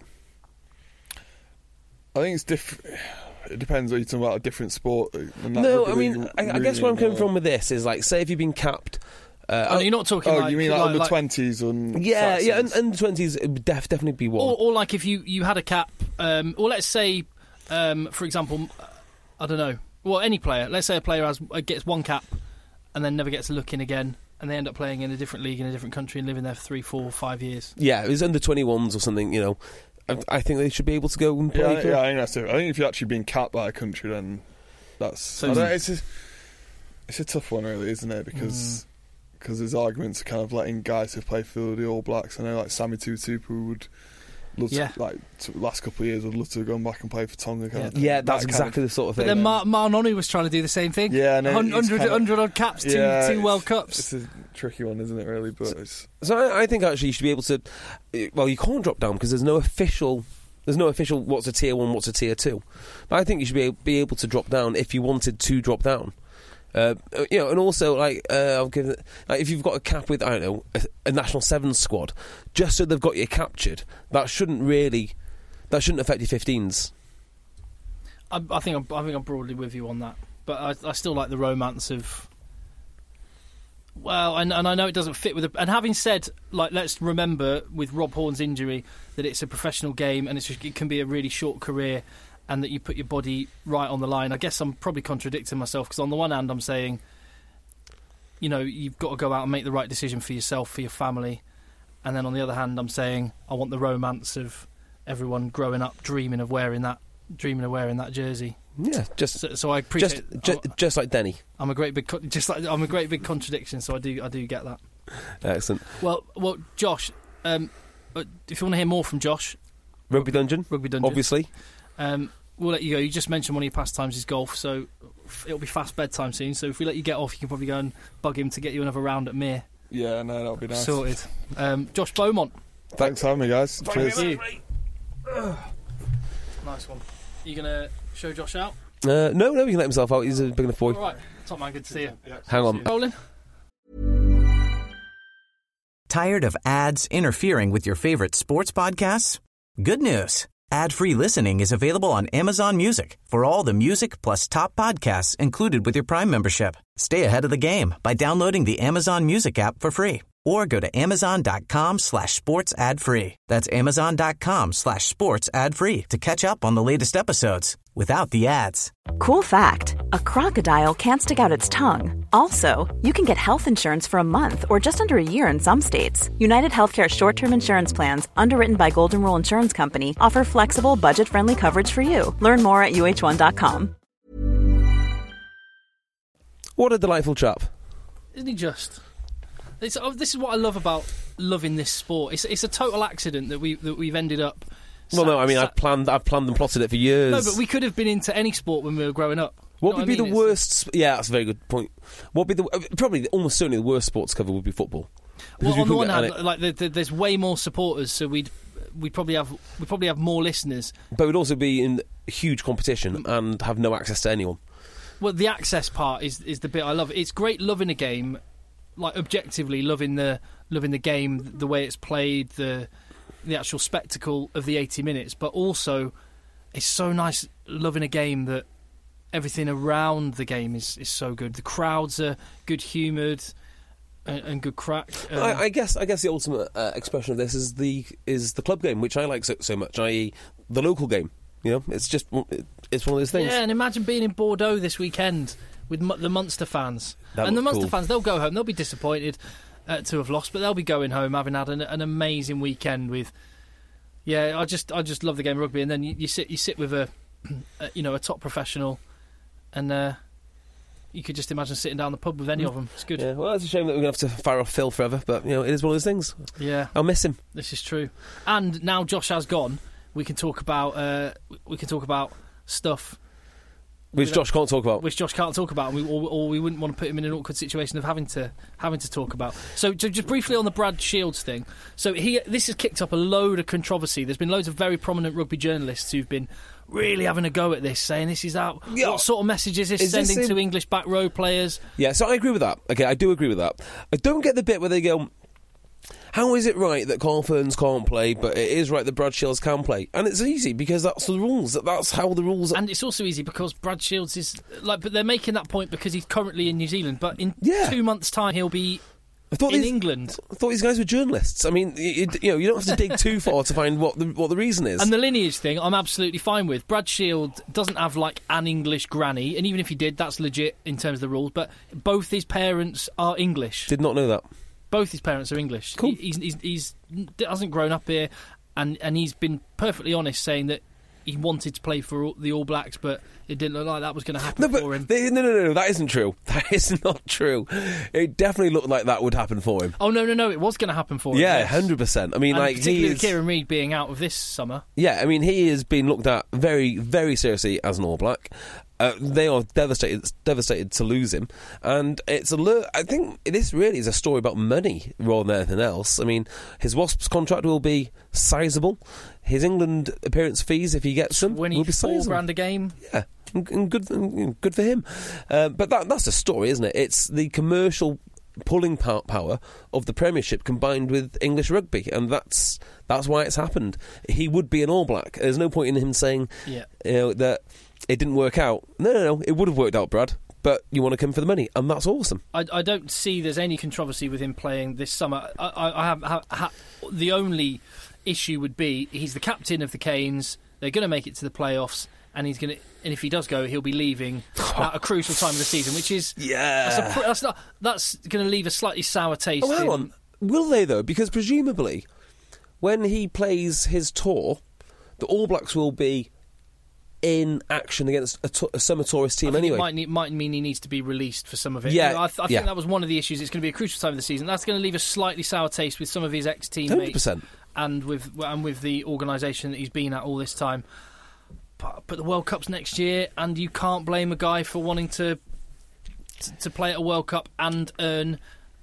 I think it's different. It depends what you're talking about, a different sport.
No, I mean, I guess where I'm coming from with this is, like, say if you've been capped...
you're not talking
you mean like under-20s and...
Yeah, under-20s would definitely be one.
Or like if you had a cap, or let's say, for example, I don't know, well, any player, let's say a player gets one cap and then never gets a look in again, and they end up playing in a different league in a different country and living there for 3, 4, 5 years. Yeah,
it was under-21s or something, I think they should be able to go and play.
I think that's it. I think if you're actually being capped by a country, then that's... it's a tough one, really, isn't it? Because there's arguments kind of letting guys who play for the All Blacks. I know, like Sammy Tutupu would love to, last couple of years, would love to have gone back and play for Tonga.
That's exactly the sort of thing.
But then Mar Nonu was trying to do the same thing.
Yeah, no,
100 odd caps, two World Cups.
It's a tricky one, isn't it, really? But
so I think actually you should be able to... Well, you can't drop down because there's no official what's a tier 1, what's a tier 2. But I think you should be able to drop down if you wanted to drop down. And also, I'll give it, if you've got a cap with, I don't know, a national sevens squad, just so they've got you captured, that shouldn't affect your 15s.
I think I'm broadly with you on that, but I still like the romance of. Well, and I know it doesn't fit with it. And having said, let's remember with Rob Horne's injury that it's a professional game and it can be a really short career, and that you put your body right on the line. I guess I'm probably contradicting myself, because on the one hand I'm saying, you've got to go out and make the right decision for yourself, for your family, and then on the other hand I'm saying I want the romance of everyone growing up dreaming of wearing that jersey. Yeah, so I appreciate
just like Denny.
I'm a great big contradiction, so I do get that.
Excellent.
Well, Josh, if you want to hear more from Josh,
Rugby Dungeon, obviously.
We'll let you go. You just mentioned one of your pastimes is golf, so it'll be fast bedtime soon. So if we let you get off, you can probably go and bug him to get you another round at Mere.
Yeah, no, that'll be nice.
Sorted. Josh Beaumont.
Thanks for having me, guys. Cheers.
Thank you. Nice one. Are you going to show Josh out?
No, he can let himself out. He's a big enough boy.
All right. Top man, good to see you.
Yeah,
hang on.
Rolling.
Tired of ads interfering with your favorite sports podcasts? Good news. Ad-free listening is available on Amazon Music for all the music plus top podcasts included with your Prime membership. Stay ahead of the game by downloading the Amazon Music app for free, or go to amazon.com/sports ad free. That's amazon.com/sports ad free to catch up on the latest episodes without the ads.
Cool fact, a crocodile can't stick out its tongue. Also, you can get health insurance for a month or just under a year in some states. United Healthcare short-term insurance plans, underwritten by Golden Rule Insurance Company, offer flexible, budget-friendly coverage for you. Learn more at uh1.com.
What a delightful chap.
Isn't he just? This is what I love about loving this sport. It's a total accident that we've ended up.
I've planned and plotted it for years.
No, but we could have been into any sport when we were growing up.
What would be the worst? Yeah, that's a very good point. What would be probably almost certainly the worst sports cover would be football.
Well, on the one hand, there's way more supporters, so we'd probably have more listeners.
But we'd also be in huge competition and have no access to anyone.
Well, the access part is the bit I love. It's great loving a game, like objectively loving the game, the way it's played, the actual spectacle of the 80 minutes. But also, it's so nice loving a game that everything around the game is so good. The crowds are good humoured and good crack.
I guess the ultimate expression of this is the club game, which I like so much, i.e. the local game. You know, it's one of those things.
Yeah, and imagine being in Bordeaux this weekend with the Munster fans.
The
Munster fans, they'll go home. They'll be disappointed to have lost, but they'll be going home having had an amazing weekend with. Yeah, I just love the game of rugby, and then you sit with a top professional, and you could just imagine sitting down the pub with any of them. It's good.
Yeah, well, it's a shame that we're going to have to fire off Phil forever, but it is one of those things.
Yeah,
I'll miss him.
This is true. And now Josh has gone, we can talk about stuff
which Josh can't talk about.
Which Josh can't talk about, or we wouldn't want to put him in an awkward situation of having to talk about. So just briefly on the Brad Shields thing. So this has kicked up a load of controversy. There's been loads of very prominent rugby journalists who've been really having a go at this, saying this is out. Yeah. What sort of message is this sending to English back row players? Yeah,
so I agree with that. Okay, I do agree with that. I don't get the bit where they go, how is it right that Carl Ferns can't play, but it is right that Brad Shields can play? And it's easy because that's the rules. That's how the rules are.
And it's also easy because Brad Shields is but they're making that point because he's currently in New Zealand. But in 2 months' time, he'll be in England.
I thought these guys were journalists. I mean, you don't have to dig too far to find what the reason is.
And the lineage thing, I'm absolutely fine with. Brad Shields doesn't have like an English granny, and even if he did, that's legit in terms of the rules. But both his parents are English.
Did not know that.
Both his parents are English.
Cool.
He hasn't grown up here, and he's been perfectly honest saying that he wanted to play for the All Blacks, but it didn't look like that was going to happen for him.
No, that isn't true. That is not true. It definitely looked like that would happen for him.
Oh, no, it was going to happen for him.
Yeah, 100%. I mean,
and particularly with Kieran Reid being out of this summer.
Yeah, I mean, he has been looked at very, very seriously as an All Black. They are devastated to lose him, and I think this really is a story about money rather than anything else. I mean, his Wasps contract will be sizable. His England appearance fees, if he gets them, will be sizable.
$4,000 a game.
Yeah, and good for him. But that's the story, isn't it? It's the commercial pulling power of the Premiership combined with English rugby, and that's why it's happened. He would be an All Black. There's no point in him saying that it didn't work out. No, it would have worked out, Brad. But you want to come for the money, and that's awesome.
I don't see there's any controversy with him playing this summer. The only issue would be he's the captain of the Canes. They're going to make it to the playoffs, and if he does go, he'll be leaving at a crucial time of the season, which is that's going to leave a slightly sour taste.
Oh, hang on, will they though? Because presumably, when he plays his tour, the All Blacks will be in action against a summer tourist team anyway.
It might mean he needs to be released for some of it.
Yeah,
I think that was one of the issues. It's going to be a crucial time of the season. That's going to leave a slightly sour taste with some of his ex-teammates
100%.
and with the organisation that he's been at all this time. But the World Cup's next year, and you can't blame a guy for wanting to play at a World Cup and earn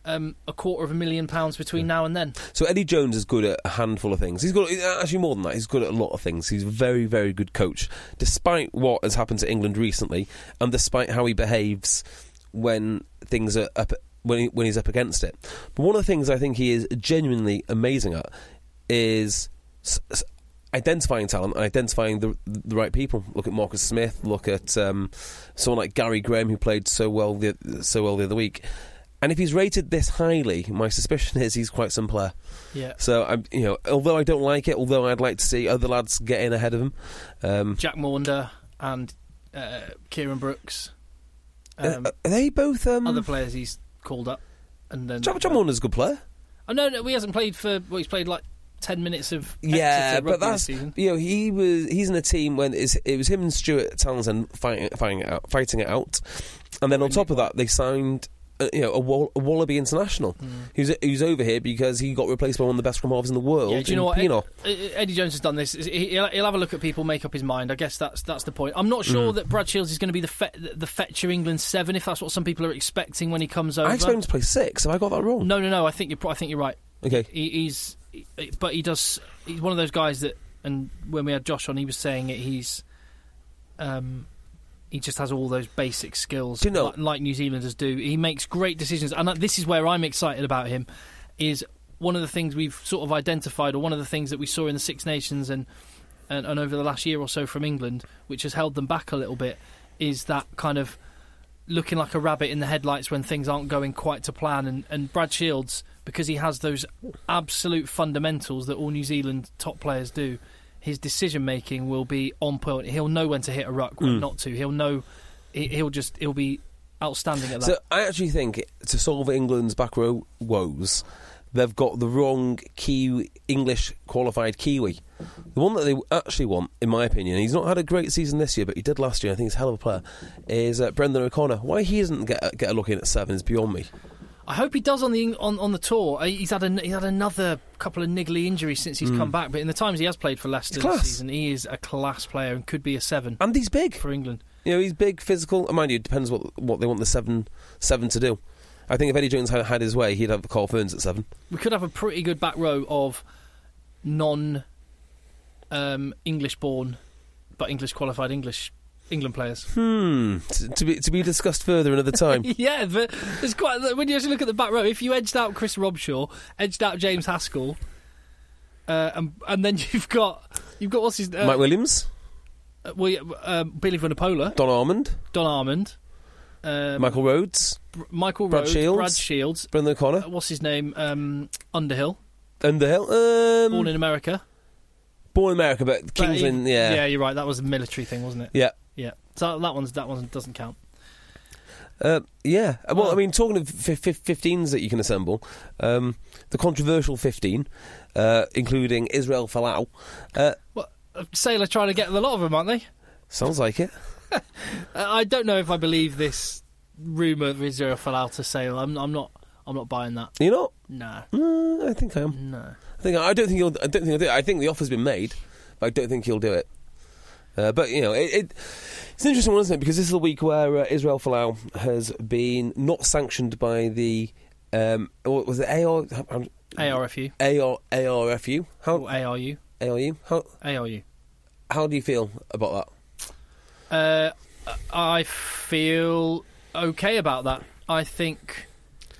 £250,000 between now and then.
So Eddie Jones is good at a handful of things. He's good at, actually more than that. He's good at a lot of things. He's a very, very good coach, despite what has happened to England recently, and despite how he behaves when things are up, when he's up against it. But one of the things I think he is genuinely amazing at is identifying talent and identifying the right people. Look at Marcus Smith. Look at someone like Gary Graham, who played so well the other week. And if he's rated this highly, my suspicion is he's quite some player.
Yeah.
So although I don't like it, although I'd like to see other lads get in ahead of him,
Jack Maunder and Kieran Brooks.
Are they both
other players he's called up? And then
Jack Maunder's a good player.
Oh no, he hasn't played for. Well, he's played like 10 minutes of
but that's season. He's in a team when it was him and Stuart Townsend fighting it out, and then on top of that they signed a Wallaby international who's over here because he got replaced by one of the best scrum halves in the world.
Yeah, do you know what? Eddie Jones has done this. He'll have a look at people, make up his mind. I guess that's the point. I'm not sure that Brad Shields is going to be the Fetcher England 7, if that's what some people are expecting when he comes over.
I expect him to play 6. Have I got that wrong?
No. I think you're right.
Okay.
He's one of those guys that, and when we had Josh on, he was saying it. He just has all those basic skills, like New Zealanders do. He makes great decisions, and this is where I'm excited about him. Is one of the things we've sort of identified, or one of the things that we saw in the Six Nations and over the last year or so from England, which has held them back a little bit, is that kind of looking like a rabbit in the headlights when things aren't going quite to plan. And Brad Shields, because he has those absolute fundamentals that all New Zealand top players do, his decision making will be on point. He'll know when to hit a ruck, when not to. He'll know. He'll be outstanding at that.
So I actually think to solve England's back row woes, they've got the wrong English qualified Kiwi. The one that they actually want, in my opinion, he's not had a great season this year, but he did last year. I think he's a hell of a player. Is Brendan O'Connor. Why he doesn't get a look in at 7 is beyond me.
I hope he does on the tour. He's had another couple of niggly injuries since he's come back, but in the times he has played for Leicester this season, he is a class player and could be a 7.
And he's big
for England.
He's big, physical. And mind you, it depends what they want the 7 to do. I think if Eddie Jones had his way, he'd have Carl Ferns at 7. We
could have a pretty good back row of non-English born but English qualified England players.
To be discussed further another time.
Yeah, but there's when you actually look at the back row, if you edged out Chris Robshaw, edged out James Haskell, and then you've got what's his
Mike Williams,
Billy Vunipola,
Don
Armand,
Michael Rhodes,
Brad Shields,
Brendan O'Connor.
What's his name? Underhill.
Born
in America. But
Kingsland.
Yeah, you're right. That was a military thing, wasn't it?
Yeah.
So that one doesn't count.
Yeah. Well, I mean, talking of 15s that you can assemble, the controversial 15, including Israel Folau.
Sailor trying to get a lot of them, aren't they?
Sounds like it.
I don't know if I believe this rumour of Israel Folau to Sailor. I'm not buying that.
You're not?
No.
I think I am.
No.
I don't think he'll do it. I think the offer's been made, but I don't think he'll do it. But it's an interesting one, isn't it? Because this is a week where Israel Folau has been not sanctioned by the what was it
ARFU?
ARFU? How?
Or ARU?
ARU? How?
ARU.
How do you feel about that?
I feel okay about that. I think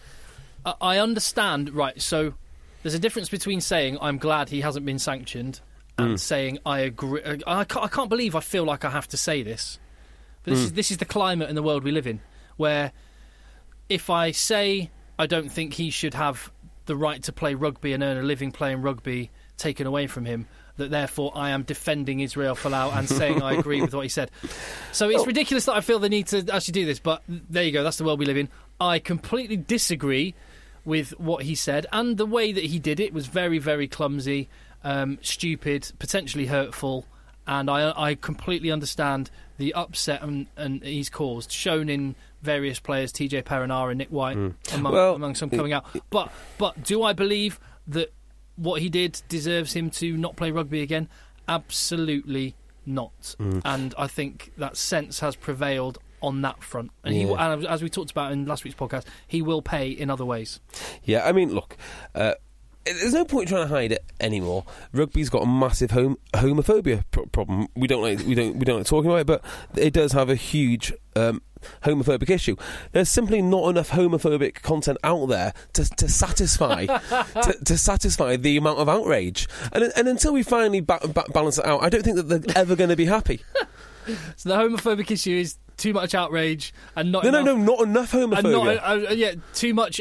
I understand. Right, so there's a difference between saying I'm glad he hasn't been sanctioned and saying I agree. I can't believe I feel like I have to say this, but this is the climate in the world we live in, where if I say I don't think he should have the right to play rugby and earn a living playing rugby taken away from him, that therefore I am defending Israel Folau and saying I agree with what he said. So it's ridiculous that I feel the need to actually do this, but there you go, that's the world we live in. I completely disagree with what he said, and the way that he did it was very, very clumsy, stupid, potentially hurtful, and I completely understand the upset and he's caused, shown in various players, TJ Perenara and Nick White, among some coming out. But do I believe that what he did deserves him to not play rugby again? Absolutely not. And I think that sense has prevailed on that front. And and as we talked about in last week's podcast, he will pay in other ways.
Yeah, I mean, look, there's no point trying to hide it anymore. Rugby's got a massive homophobia problem. We don't like talking about it, but it does have a huge homophobic issue. There's simply not enough homophobic content out there to satisfy to satisfy the amount of outrage. And until we finally balance it out, I don't think that they're ever going to be happy.
So the homophobic issue is too much outrage and not
not enough homophobia.
Too much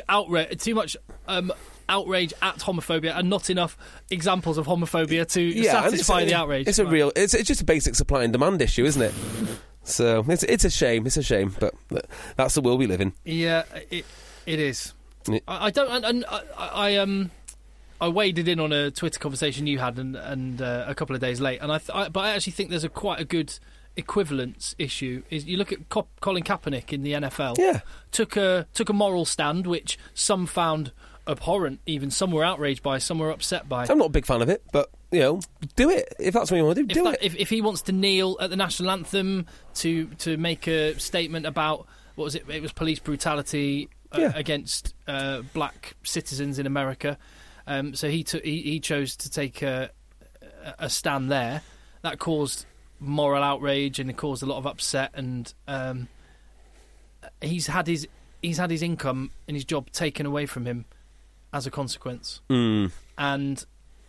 outrage at homophobia and not enough examples of homophobia to satisfy the outrage.
It's it's just a basic supply and demand issue, isn't it? So it's a shame. It's a shame, but that's the world we live in.
Yeah, it is. Yeah. I waded in on a Twitter conversation you had and a couple of days late, and but I actually think there's quite a good equivalence issue is you look at Colin Kaepernick in the NFL.
Yeah.
Took a moral stand, which some found abhorrent, even some were outraged by, some were upset by.
I'm not a big fan of it, but, do it. If that's what you want to do, it.
If he wants to kneel at the national anthem to make a statement about, what was it? It was police brutality against black citizens in America. So he chose to take a stand there. That caused moral outrage and it caused a lot of upset. And he's had his income and his job taken away from him as a consequence. And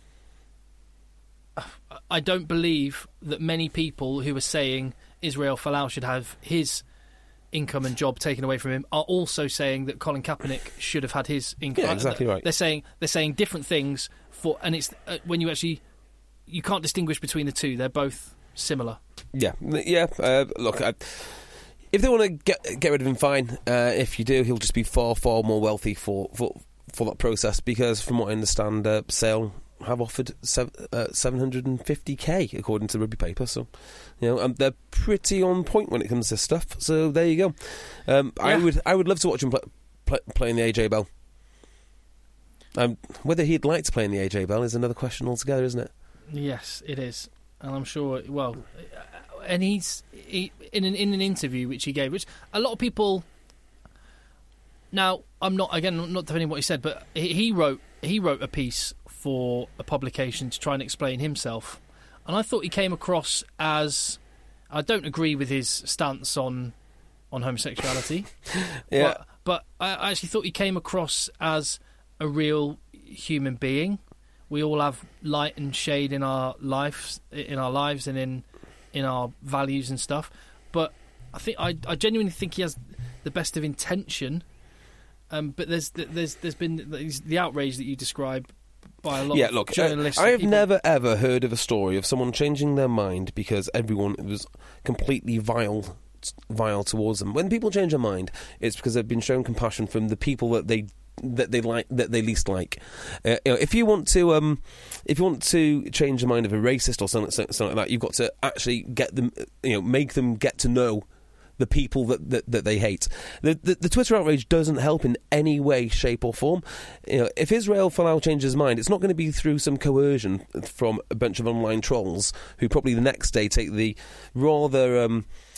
I don't believe that many people who are saying Israel Folau should have his income and job taken away from him are also saying that Colin Kaepernick should have had his income.
Yeah, exactly right.
They're saying different things and it's when you can't distinguish between the two. They're both similar.
Yeah. Look, if they want to get rid of him, fine. If you do, he'll just be far, far more wealthy for that process, because from what I understand, Sale have offered 750k according to the Rugby paper. So, and they're pretty on point when it comes to this stuff. So there you go. I would love to watch him play in the AJ Bell. Whether he'd like to play in the AJ Bell is another question altogether, isn't it?
Yes, it is, and I'm sure. Well, and he's in an interview which he gave, which a lot of people. Now, I'm not defending what he said, but he wrote a piece for a publication to try and explain himself, and I thought he came across as, I don't agree with his stance on homosexuality, but I actually thought he came across as a real human being. We all have light and shade in our lives and in our values and stuff, but I genuinely think he has the best of intention. But there's been the outrage that you describe by a lot of journalists.
I have never ever heard of a story of someone changing their mind because everyone was completely vile towards them. When people change their mind, it's because they've been shown compassion from the people that they least like. If you want to change the mind of a racist or something like that, you've got to actually get them, make them get to know the people that they hate. The Twitter outrage doesn't help in any way, shape or form. If Israel Folau changes his mind, it's not going to be through some coercion from a bunch of online trolls who probably the next day take the rather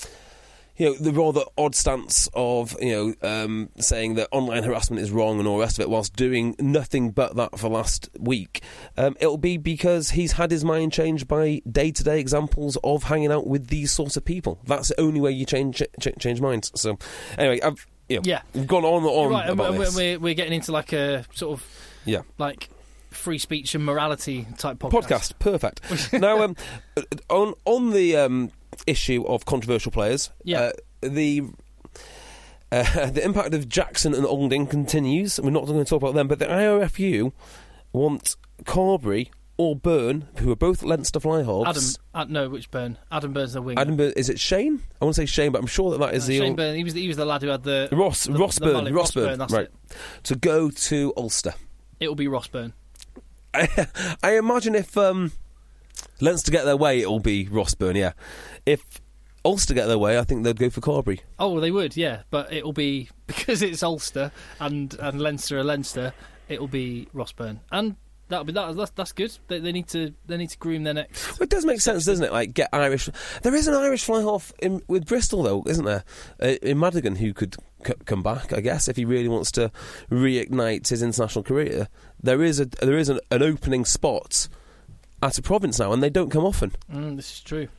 odd stance of saying that online harassment is wrong and all the rest of it, whilst doing nothing but that for last week. It'll be because he's had his mind changed by day-to-day examples of hanging out with these sorts of people. That's the only way you change minds. So, anyway, we've gone on
right,
about this.
We're getting into like a sort of like free speech and morality type podcast.
Perfect. Now, on the issue of controversial players, the impact of Jackson and Olding continues. We're not going to talk about them, but the IRFU want Carbery or Byrne, who are both Leinster fly halves.
Which Byrne? Adam Byrne's the winger.
Adam Byrne, is it Shane? I want to say Shane, but I'm sure that is the
Shane Byrne. He was the lad who had the
Ross Byrne.
Ross Byrne. That's
right.
It.
To go to Ulster.
It will be Ross Byrne.
I imagine if Leinster get their way, it will be Ross Byrne. Yeah. If Ulster get their way, I think they'd go for Carbery.
Oh, they would, yeah. But it will be, because it's Ulster and Leinster are Leinster, it will be Ross Byrne. And that's good. They need to groom their next.
Well, it does make sense, doesn't it? Like, get Irish. There is an Irish fly half with Bristol, though, isn't there? In Madigan, who could come back, I guess, if he really wants to reignite his international career. There is an opening spot at a province now, and they don't come often.
This is true.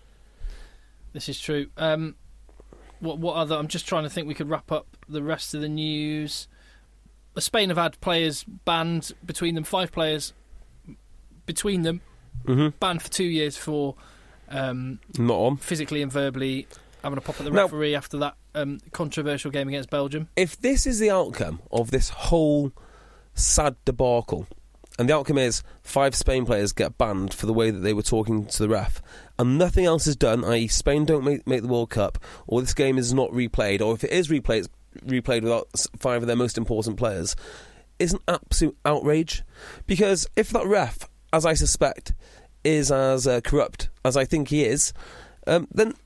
What other? I'm just trying to think. We could wrap up the rest of the news. Spain have had players banned between them. 5 players between them banned for 2 years for
not on
physically and verbally having a pop at the referee after that controversial game against Belgium.
If this is the outcome of this whole sad debacle, and the outcome is 5 Spain players get banned for the way that they were talking to the ref, and nothing else is done, i.e. Spain don't make the World Cup, or this game is not replayed, or if it is replayed, it's replayed without 5 of their most important players, is an absolute outrage. Because if that ref, as I suspect, is as corrupt as I think he is, then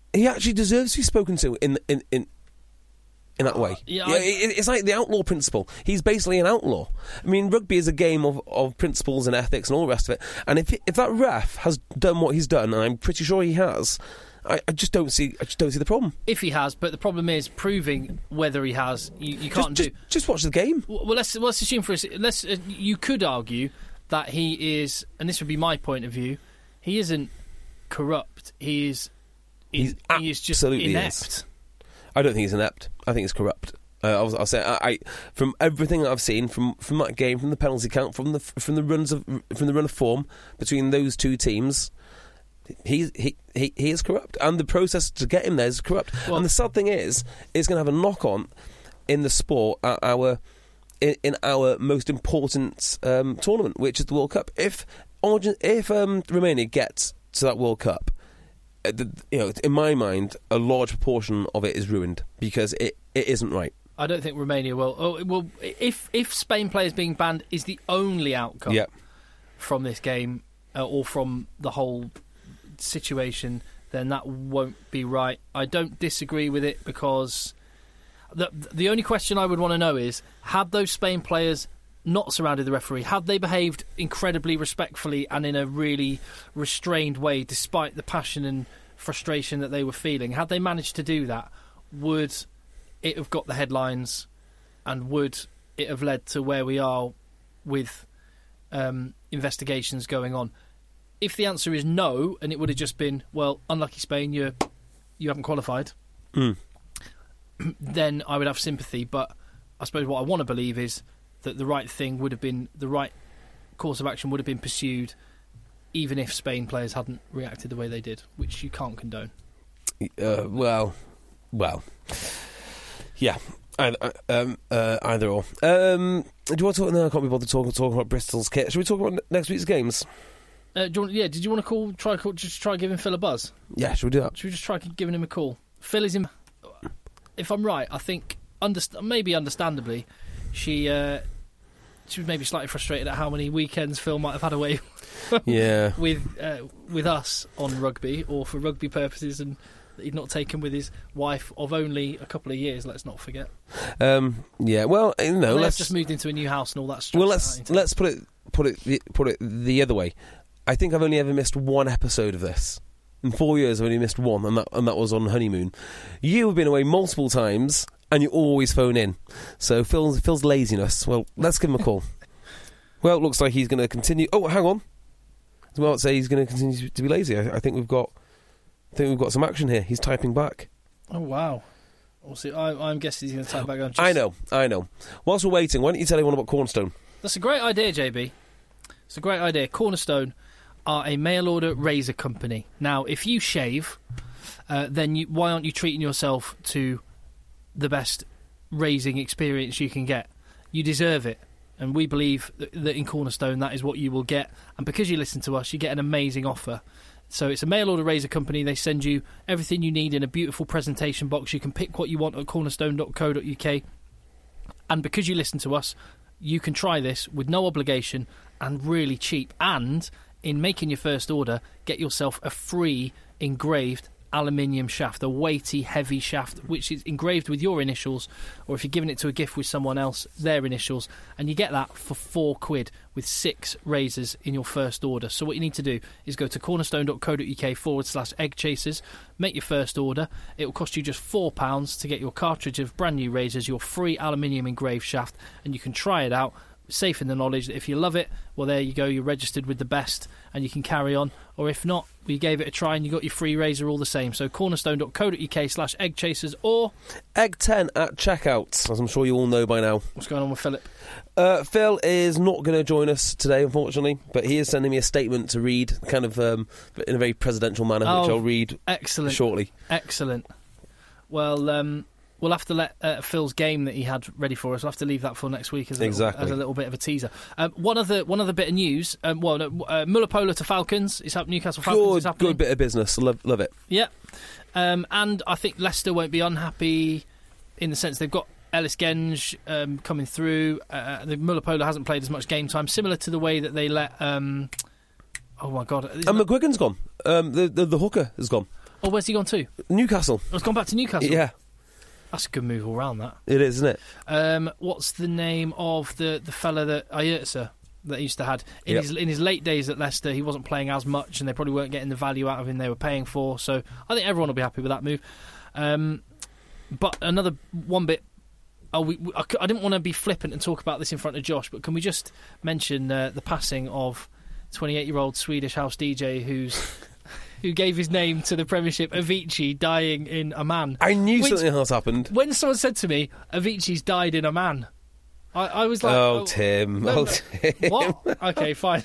he actually deserves to be spoken to in that way. It's like the outlaw principle. He's basically an outlaw. I mean, rugby is a game of principles and ethics and all the rest of it. And if that ref has done what he's done, and I'm pretty sure he has, I just don't see the problem.
If he has, but the problem is proving whether he has. You can't
just watch the game.
Well, let's assume you could argue that he is, and this would be my point of view. He isn't corrupt. He is just inept.
I don't think he's inept. I think he's corrupt. I'll say from everything that I've seen from that game, from the penalty count, from the run of form between those two teams, he is corrupt, and the process to get him there is corrupt. Well, and the sad thing is, it's going to have a knock on in the sport at in our most important tournament, which is the World Cup. If Romania gets to that World Cup, in my mind, a large proportion of it is ruined because it isn't right.
I don't think Romania will. Well, if Spain players being banned is the only outcome from this game or from the whole situation, then that won't be right. I don't disagree with it because the only question I would want to know is, had those Spain players not surrounded the referee, had they behaved incredibly respectfully and in a really restrained way despite the passion and frustration that they were feeling, had they managed to do that, would it have got the headlines and would it have led to where we are with investigations going on? If the answer is no, and it would have just been, well, unlucky Spain, you haven't qualified, then I would have sympathy. But I suppose what I want to believe is that the right course of action would have been pursued, even if Spain players hadn't reacted the way they did, which you can't condone.
Well, yeah. Either or. Do you want to talk? No, I can't be bothered talking about Bristol's kit. Should we talk about next week's games?
Did you want to try giving Phil a buzz?
Yeah, should we do that?
Should we just try giving him a call? Phil is in. If I'm right, I think maybe understandably, she was maybe slightly frustrated at how many weekends Phil might have had away. with us on rugby or for rugby purposes, and that he'd not taken with his wife of only a couple of years. Let's not forget.
Yeah. Well,
let's just moved into a new house and all that.
Well, let's put it the other way. I think I've only ever missed one episode of this. In 4 years, I've only missed one, and that was on honeymoon. You have been away multiple times, and you always phone in. So Phil's laziness. Well, let's give him a call. Well, it looks like he's going to continue. Oh, hang on. Well, I'd say he's going to continue to be lazy. I think we've got some action here. He's typing back.
Oh wow! We'll see. I'm guessing he's going to type back on.
I know. Whilst we're waiting, why don't you tell everyone about Cornerstone?
That's a great idea, JB. It's a great idea. Cornerstone are a mail-order razor company. Now, if you shave, then why aren't you treating yourself to the best razing experience you can get? You deserve it. And we believe that in Cornerstone that is what you will get. And because you listen to us, you get an amazing offer. So it's a mail-order razor company. They send you everything you need in a beautiful presentation box. You can pick what you want at cornerstone.co.uk. And because you listen to us, you can try this with no obligation and really cheap. And in making your first order, get yourself a free engraved aluminium shaft, a weighty, heavy shaft, which is engraved with your initials, or if you're giving it to a gift with someone else, their initials, and you get that for £4 with 6 razors in your first order. So what you need to do is go to cornerstone.co.uk/eggchasers, make your first order. It will cost you just £4 to get your cartridge of brand new razors, your free aluminium engraved shaft, and you can try it out, safe in the knowledge that if you love it, well, there you go, you're registered with the best and you can carry on. Or if not, we gave it a try and you got your free razor all the same. So cornerstone.co.uk/eggchasers or
Egg 10 at checkout, as I'm sure you all know by now.
What's going on with Philip?
Phil is not going to join us today, unfortunately, but he is sending me a statement to read, kind of in a very presidential manner, which I'll read shortly. Excellent.
Well, we'll have to let Phil's game that he had ready for us. We'll have to leave that for next week as a little bit of a teaser. One other bit of news. Mullapola to Falcons. It's up. Newcastle Falcons is happening.
Good bit of business. Love it.
Yeah. And I think Leicester won't be unhappy in the sense they've got Ellis Genge coming through. The Mullapola hasn't played as much game time, similar to the way that they let. Oh my God!
And McGuigan's gone. The hooker has gone.
Oh, where's he gone to?
Newcastle.
He's gone back to Newcastle?
Yeah.
That's a good move all round, that.
It is, isn't it?
What's the name of the fella that Ayerza that he used to had in his late days at Leicester? He wasn't playing as much, and they probably weren't getting the value out of him they were paying for. So I think everyone will be happy with that move. But another one bit. I didn't want to be flippant and talk about this in front of Josh, but can we just mention the passing of 28-year-old Swedish house DJ who gave his name to the Premiership, Avicii, dying in Amman.
I knew something else happened.
When someone said to me, Avicii's died in Amman, I was like...
Tim. Tim.
What? Okay, fine.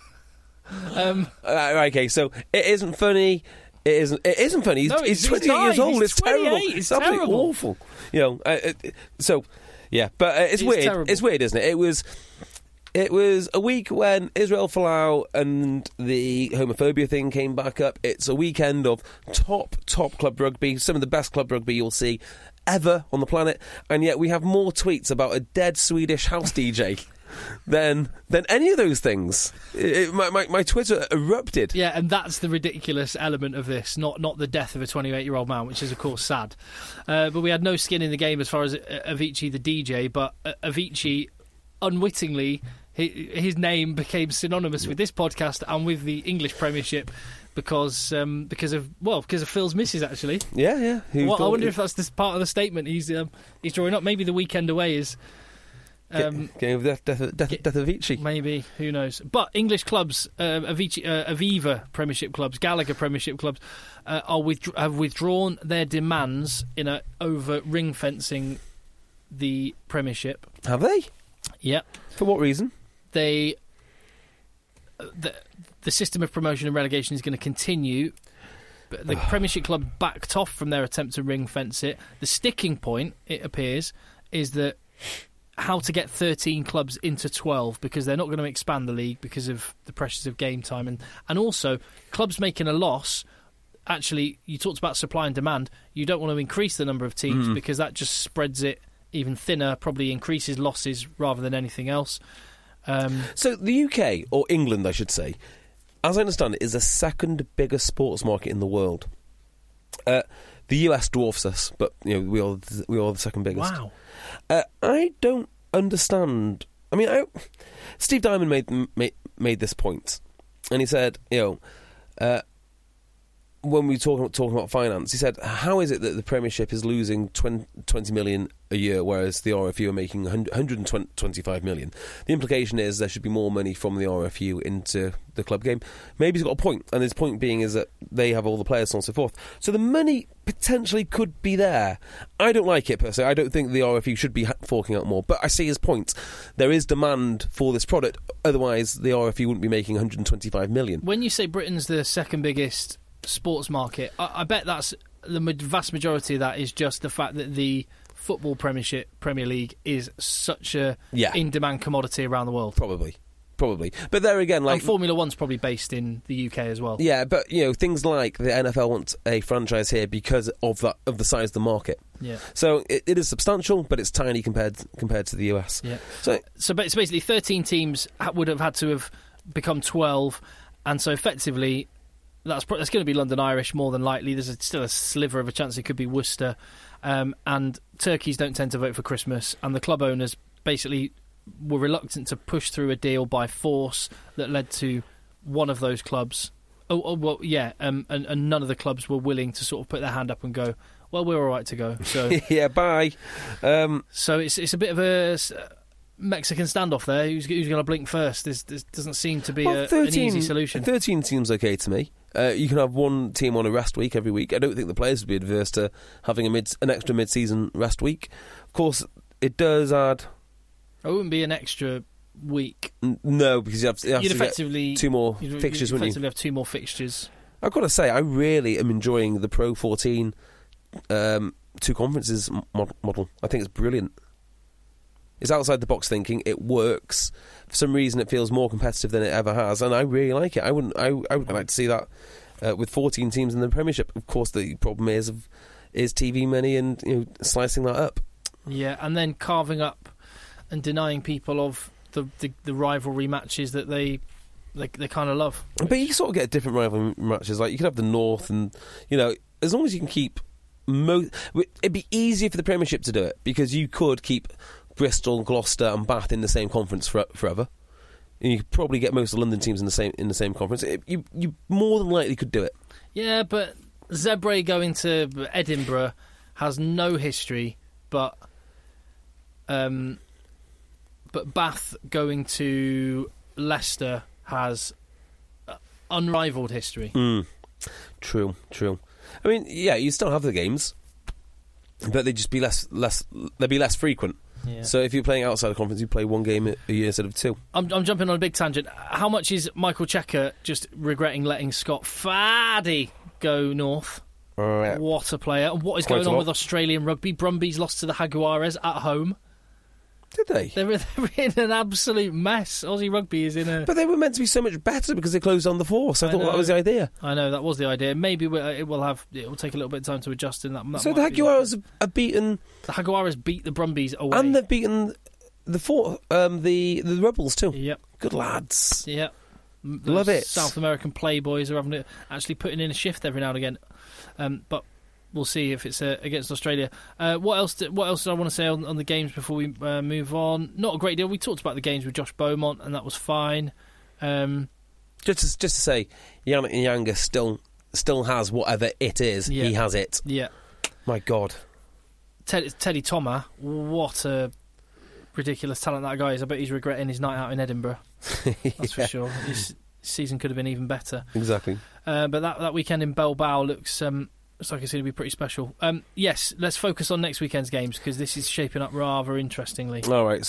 Okay, so it isn't funny. It isn't funny. He's 28 years old. It's terrible. It's absolutely awful. So, yeah. But it's weird.
Terrible.
It's weird, isn't it? It was a week when Israel Folau and the homophobia thing came back up. It's a weekend of top club rugby, some of the best club rugby you'll see ever on the planet, and yet we have more tweets about a dead Swedish house DJ than any of those things. My Twitter erupted.
Yeah, and that's the ridiculous element of this, not the death of a 28-year-old man, which is, of course, sad. But we had no skin in the game as far as Avicii the DJ, but Avicii, unwittingly, his name became synonymous with this podcast and with the English Premiership because of Phil's missus, actually.
Yeah.
I wonder if that's this part of the statement he's drawing up. Maybe the weekend away is
game of death of Avicii.
Maybe, who knows? But English clubs, Aviva Premiership clubs, Gallagher Premiership clubs, have withdrawn their demands over ring fencing the Premiership.
Have they?
Yeah.
For what reason?
The system of promotion and relegation is going to continue. But the Premiership club backed off from their attempt to ring fence it. The sticking point, it appears, is that how to get 13 clubs into 12, because they're not going to expand the league because of the pressures of game time, and also clubs making a loss. Actually, you talked about supply and demand. You don't want to increase the number of teams because that just spreads it even thinner, probably increases losses rather than anything else.
So the UK, or England I should say, as I understand it, is the second biggest sports market in the world. The US dwarfs us, but we are the second biggest.
Wow.
I don't understand. I mean, Steve Diamond made this point, and he said, when we were talking about finance, he said, how is it that the Premiership is losing 20 million a year, whereas the RFU are making 125 million? The implication is there should be more money from the RFU into the club game. Maybe he's got a point, and his point being is that they have all the players, so on and so forth. So the money potentially could be there. I don't like it, per se. I don't think the RFU should be forking out more, but I see his point. There is demand for this product, otherwise the RFU wouldn't be making 125 million.
When you say Britain's the second biggest sports market, I bet that's the vast majority of that is just the fact that the football Premier League is such a in-demand commodity around the world.
Probably. But there again,
and Formula One's probably based in the UK as well.
Yeah, but things like the NFL wants a franchise here because of the size of the market.
Yeah.
So it is substantial, but it's tiny compared to the US.
Yeah.
So
basically 13 teams would have had to have become 12, and so effectively that's going to be London Irish more than likely. There's still a sliver of a chance it could be Worcester, and turkeys don't tend to vote for Christmas, and the club owners basically were reluctant to push through a deal by force that led to one of those clubs. And none of the clubs were willing to sort of put their hand up and go, well, we're all right to go. So
yeah, bye.
So it's a bit of a Mexican standoff there. Who's going to blink first? This doesn't seem to be an easy solution.
13 seems okay to me. You can have one team on a rest week every week. I don't think the players would be adverse to having an extra mid-season rest week. Of course, it does add...
It wouldn't be an extra week.
No, because you'd
effectively
get two more fixtures, wouldn't you?
You'd effectively have two more fixtures.
I've got to say, I really am enjoying the Pro 14 two conferences model. I think it's brilliant. It's outside the box thinking. It works. For some reason, it feels more competitive than it ever has, and I really like it. I would like to see that with 14 teams in the Premiership. Of course, the problem is TV money and slicing that up.
Yeah, and then carving up and denying people of the rivalry matches that they they kind of love.
But you sort of get different rivalry matches. Like you could have the North, and as long as you can keep. It'd be easier for the Premiership to do it because you could keep Bristol, Gloucester, and Bath in the same conference forever. And you could probably get most of the London teams in the same conference. You more than likely could do it. Yeah,
but Zebre going to Edinburgh has no history, but Bath going to Leicester has unrivalled history.
True. I mean, yeah, you still have the games, but they'd just be they'd be less frequent.
Yeah.
So if you're playing outside the conference, you play one game a year instead of two.
I'm jumping on a big tangent. How much is Michael Checker just regretting letting Scott Faddy go north? What a player. And what is going on with Australian rugby? Brumbies lost to the Jaguares at home.
Did they?
They're in an absolute mess. Aussie rugby is in a...
But they were meant to be so much better because they closed on the force. I thought that was the idea.
I know, that was the idea. Maybe it will take a little bit of time to adjust in that.
So the Jaguares have beaten...
The Jaguares beat the Brumbies away.
And they've beaten the Rebels too.
Yep.
Good lads.
Yep.
Love it.
South American playboys are actually putting in a shift every now and again. But... we'll see if it's against Australia. What else did I want to say on the games before we move on? Not a great deal. We talked about the games with Josh Beaumont, and that was fine.
Just to say, Yannick Nyanga still has whatever it is.
Yeah.
He has it.
Yeah.
My God.
Teddy Thomas, what a ridiculous talent that guy is. I bet he's regretting his night out in Edinburgh. That's for sure. His season could have been even better.
Exactly.
But that weekend in Bilbao looks like it's going to be pretty special. Yes, let's focus on next weekend's games because this is shaping up rather interestingly.
All right,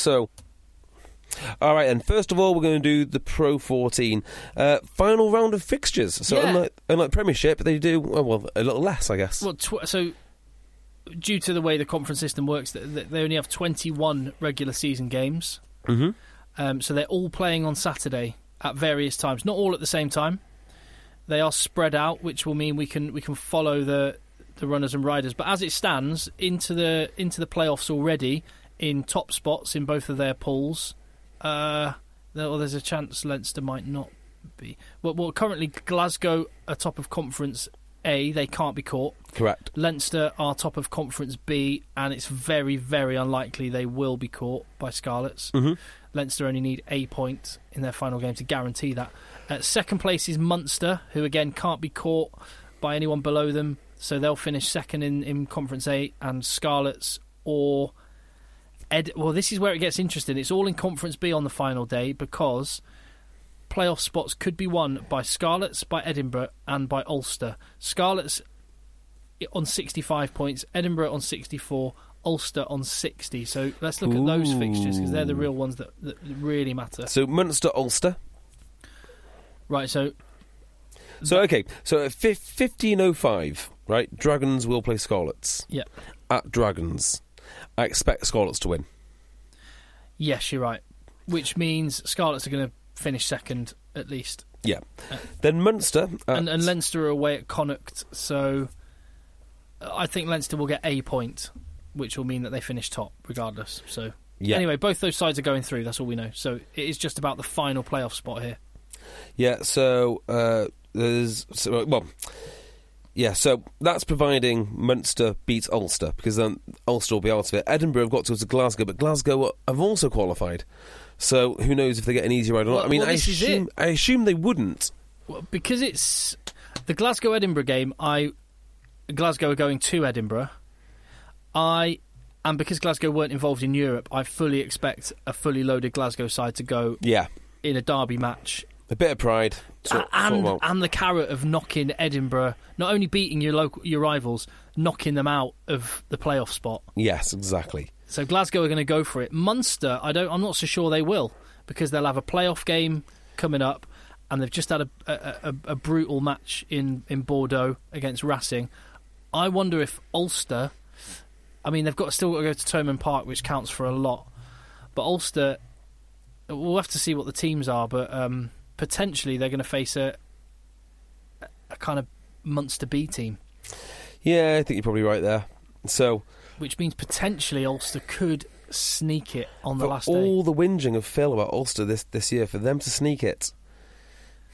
and first of all, we're going to do the Pro 14 final round of fixtures. So unlike Premiership, they do a little less, I guess.
Well, so due to the way the conference system works, they only have 21 regular season games.
Mm-hmm.
So they're all playing on Saturday at various times, not all at the same time. They are spread out, which will mean we can follow the runners and riders. But as it stands, into the playoffs already in top spots in both of their pools, there's a chance Leinster might not be. Well, currently Glasgow are top of Conference A. They can't be caught.
Correct.
Leinster are top of Conference B, and it's very, very unlikely they will be caught by Scarlets.
Mm-hmm.
Leinster only need a point in their final game to guarantee that. Second place is Munster, who again can't be caught by anyone below them, so they'll finish second in Conference A, and Scarlets or well, this is where it gets interesting. It's all in Conference B on the final day because playoff spots could be won by Scarlets, by Edinburgh, and by Ulster. Scarlets on 65 points, Edinburgh on 64, Ulster on 60. So let's look at those fixtures because they're the real ones that really matter.
So Munster, Ulster.
Right, so
at 15:05, right, Dragons will play Scarlets.
Yeah.
At Dragons. I expect Scarlets to win.
Yes, you're right. Which means Scarlets are going to finish second, at least.
Yeah. Then Munster...
and Leinster are away at Connacht, so I think Leinster will get a point, which will mean that they finish top, regardless. So Anyway, both those sides are going through, that's all we know. So it is just about the final playoff spot here.
Yeah, so so that's providing Munster beats Ulster, because then Ulster will be out of it. Edinburgh have got to go to Glasgow, but Glasgow have also qualified. So who knows if they get an easy ride or not. I mean, I assume they wouldn't.
Well, because it's the Glasgow-Edinburgh game, Glasgow are going to Edinburgh. And because Glasgow weren't involved in Europe, I fully expect a fully loaded Glasgow side to go in a derby match.
A bit of pride.
And the carrot of knocking Edinburgh, not only beating your rivals, knocking them out of the playoff spot.
Yes, exactly.
So Glasgow are going to go for it. Munster, I'm not so sure they will, because they'll have a playoff game coming up, and they've just had a brutal match in Bordeaux against Racing. I wonder if Ulster... I mean, they've still got to go to Thomond Park, which counts for a lot. But Ulster, we'll have to see what the teams are, but... potentially they're going to face a kind of Munster B team.
Yeah, I think you're probably right there. So,
which means potentially Ulster could sneak it on the last day.
All the whinging of Phil about Ulster this year, for them to sneak it,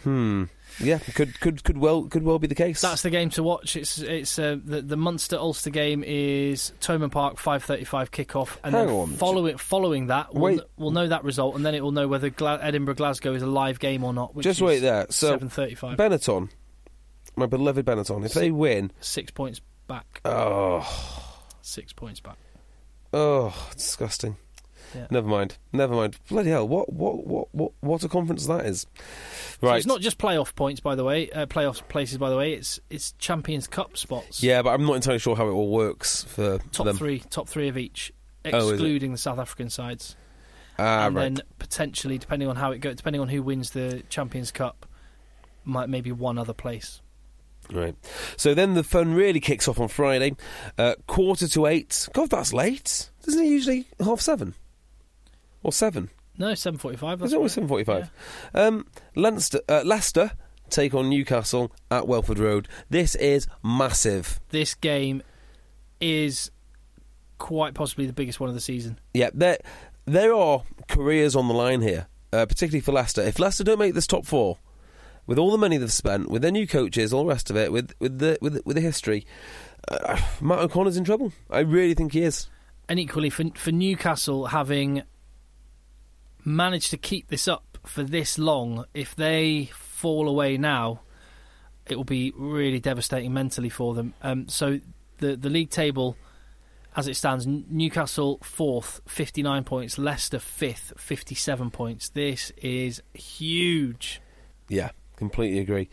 Yeah, could well be the case.
That's the game to watch. It's the Munster Ulster game is Thomond Park 5:35 kickoff, and following that we'll know that result, and then it will know whether Edinburgh Glasgow is a live game or not. Which
just
is
wait there. So
7:35.
Benetton, my beloved Benetton, if they win,
6 points back. 6 points back.
Oh, disgusting.
Yeah.
Never mind. Bloody hell! What a conference that is. Right.
So it's not just playoff points, by the way. Playoff places, by the way. It's Champions Cup spots.
Yeah, but I'm not entirely sure how it all works for
top
them.
Top three of each, excluding the South African sides. And then potentially, depending on how it goes, depending on who wins the Champions Cup, maybe one other place.
Right. So then the fun really kicks off on Friday, 7:45. God, that's late. Isn't it usually 7:30? Or 7?
No, 7:45.
It's always 7:45. Yeah. Leicester take on Newcastle at Welford Road. This is massive.
This game is quite possibly the biggest one of the season.
Yeah, there are careers on the line here, particularly for Leicester. If Leicester don't make this top 4, with all the money they've spent, with their new coaches, all the rest of it, with the history, Matt O'Connor's in trouble. I really think he is.
And equally for Newcastle, having managed to keep this up for this long, if they fall away now, it will be really devastating mentally for them. So the league table, as it stands, Newcastle 4th, 59 points, Leicester 5th, 57 points. This is huge.
Yeah, completely agree.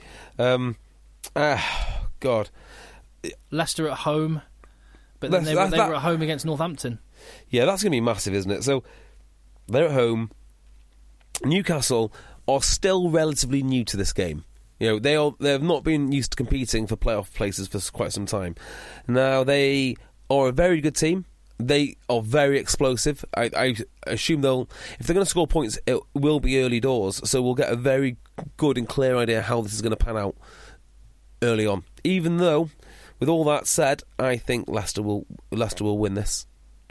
God.
Leicester at home, but then they were at home against Northampton.
Yeah, that's going to be massive, isn't it? So they're at home. Newcastle are still relatively new to this game. You know, they have not been used to competing for playoff places for quite some time. Now, they are a very good team. They are very explosive. I assume if they're going to score points, it will be early doors. So we'll get a very good and clear idea how this is going to pan out early on. Even though, with all that said, I think Leicester will win this.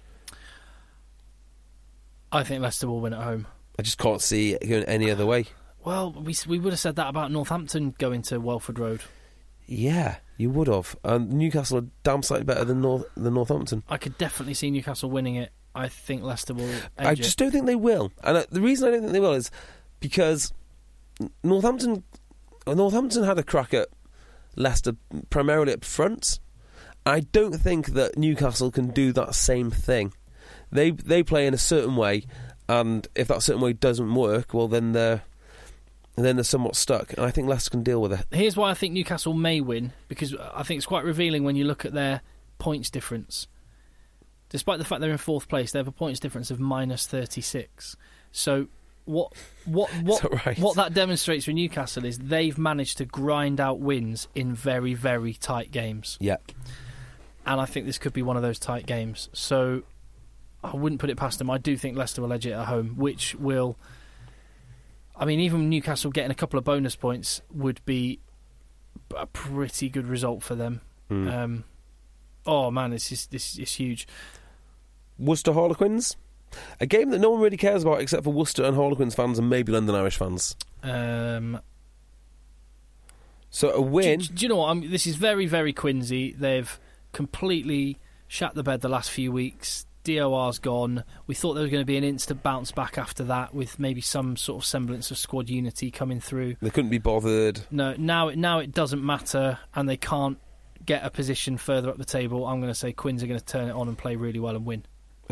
I think Leicester will win at home.
I just can't see it going any other way.
Well, we would have said that about Northampton going to Welford Road.
Yeah, you would have. Newcastle are damn slightly better than Northampton.
I could definitely see Newcastle winning it. I think Leicester will edge
I just don't think they will. And the reason I don't think they will is because Northampton had a crack at Leicester primarily up front. I don't think that Newcastle can do that same thing. They play in a certain way, and if that certain way doesn't work, well, then they're somewhat stuck. And I think Leicester can deal with it.
Here's why I think Newcastle may win, because I think it's quite revealing when you look at their points difference. Despite the fact they're in 4th place, they have a points difference of minus 36. So what that demonstrates for Newcastle is they've managed to grind out wins in very, very tight games.
Yeah.
And I think this could be one of those tight games. So I wouldn't put it past them. I do think Leicester will edge it at home, which will... I mean, even Newcastle getting a couple of bonus points would be a pretty good result for them. Oh, man, this is huge.
Worcester Harlequins? A game that no one really cares about except for Worcester and Harlequins fans and maybe London Irish fans. So a win...
Do you know what? This is very, very Quincy. They've completely shat the bed the last few weeks. DOR's gone. We thought there was going to be an instant bounce back after that with maybe some sort of semblance of squad unity coming through.
They couldn't be bothered.
No, now it doesn't matter, and they can't get a position further up the table. I'm going to say Quins are going to turn it on and play really well and win.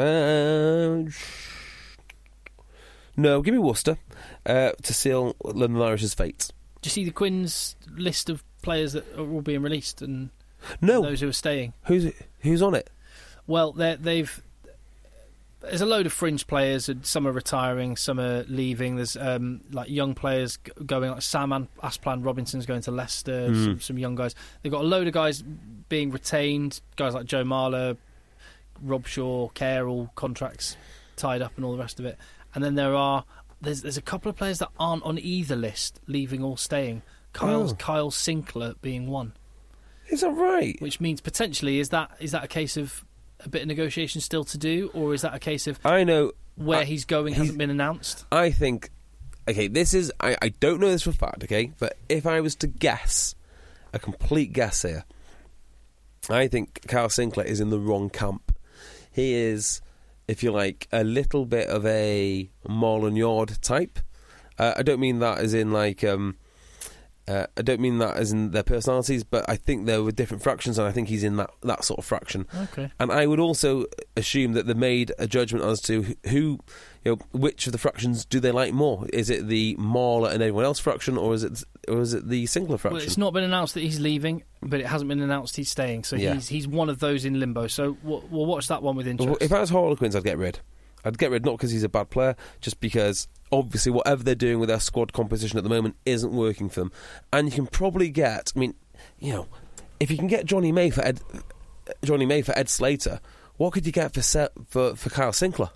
No, give me Worcester to seal London Irish's fate. Do you see the Quins list of players that are all being released and those who are staying?
Who's on it?
Well, there's a load of fringe players, and some are retiring, some are leaving. There's like young players going, like Sam Asplan Robinson's going to Leicester, some young guys. They've got a load of guys being retained, guys like Joe Marler, Rob Shaw, Kerr, all contracts tied up and all the rest of it. And then there's a couple of players that aren't on either list, leaving or staying. Kyle Sinclair being one.
Is that right?
Which means potentially, is that a case of a bit of negotiation still to do, or is that a case of
I know
where he's going hasn't been announced?
I think okay, this is... I don't know this for a fact, okay? But if I was to guess, a complete guess here, I think Kyle Sinclair is in the wrong camp. He is, if you like, a little bit of a Marlon Yard type. I don't mean that as in, like... I don't mean that as in their personalities, but I think there were different fractions, and I think he's in that sort of fraction.
Okay.
And I would also assume that they made a judgment as to which of the fractions do they like more. Is it the Marler and everyone else fraction, or is it the Sinclair fraction?
Well, it's not been announced that he's leaving, but it hasn't been announced he's staying. So he's one of those in limbo. So we'll watch that one with interest.
Well, if I was Harlequins, I'd get rid. I'd get rid not because he's a bad player, just because obviously whatever they're doing with their squad composition at the moment isn't working for them. And you can probably get, I mean, if you can get Johnny May for Ed Slater, what could you get for Kyle Sinclair?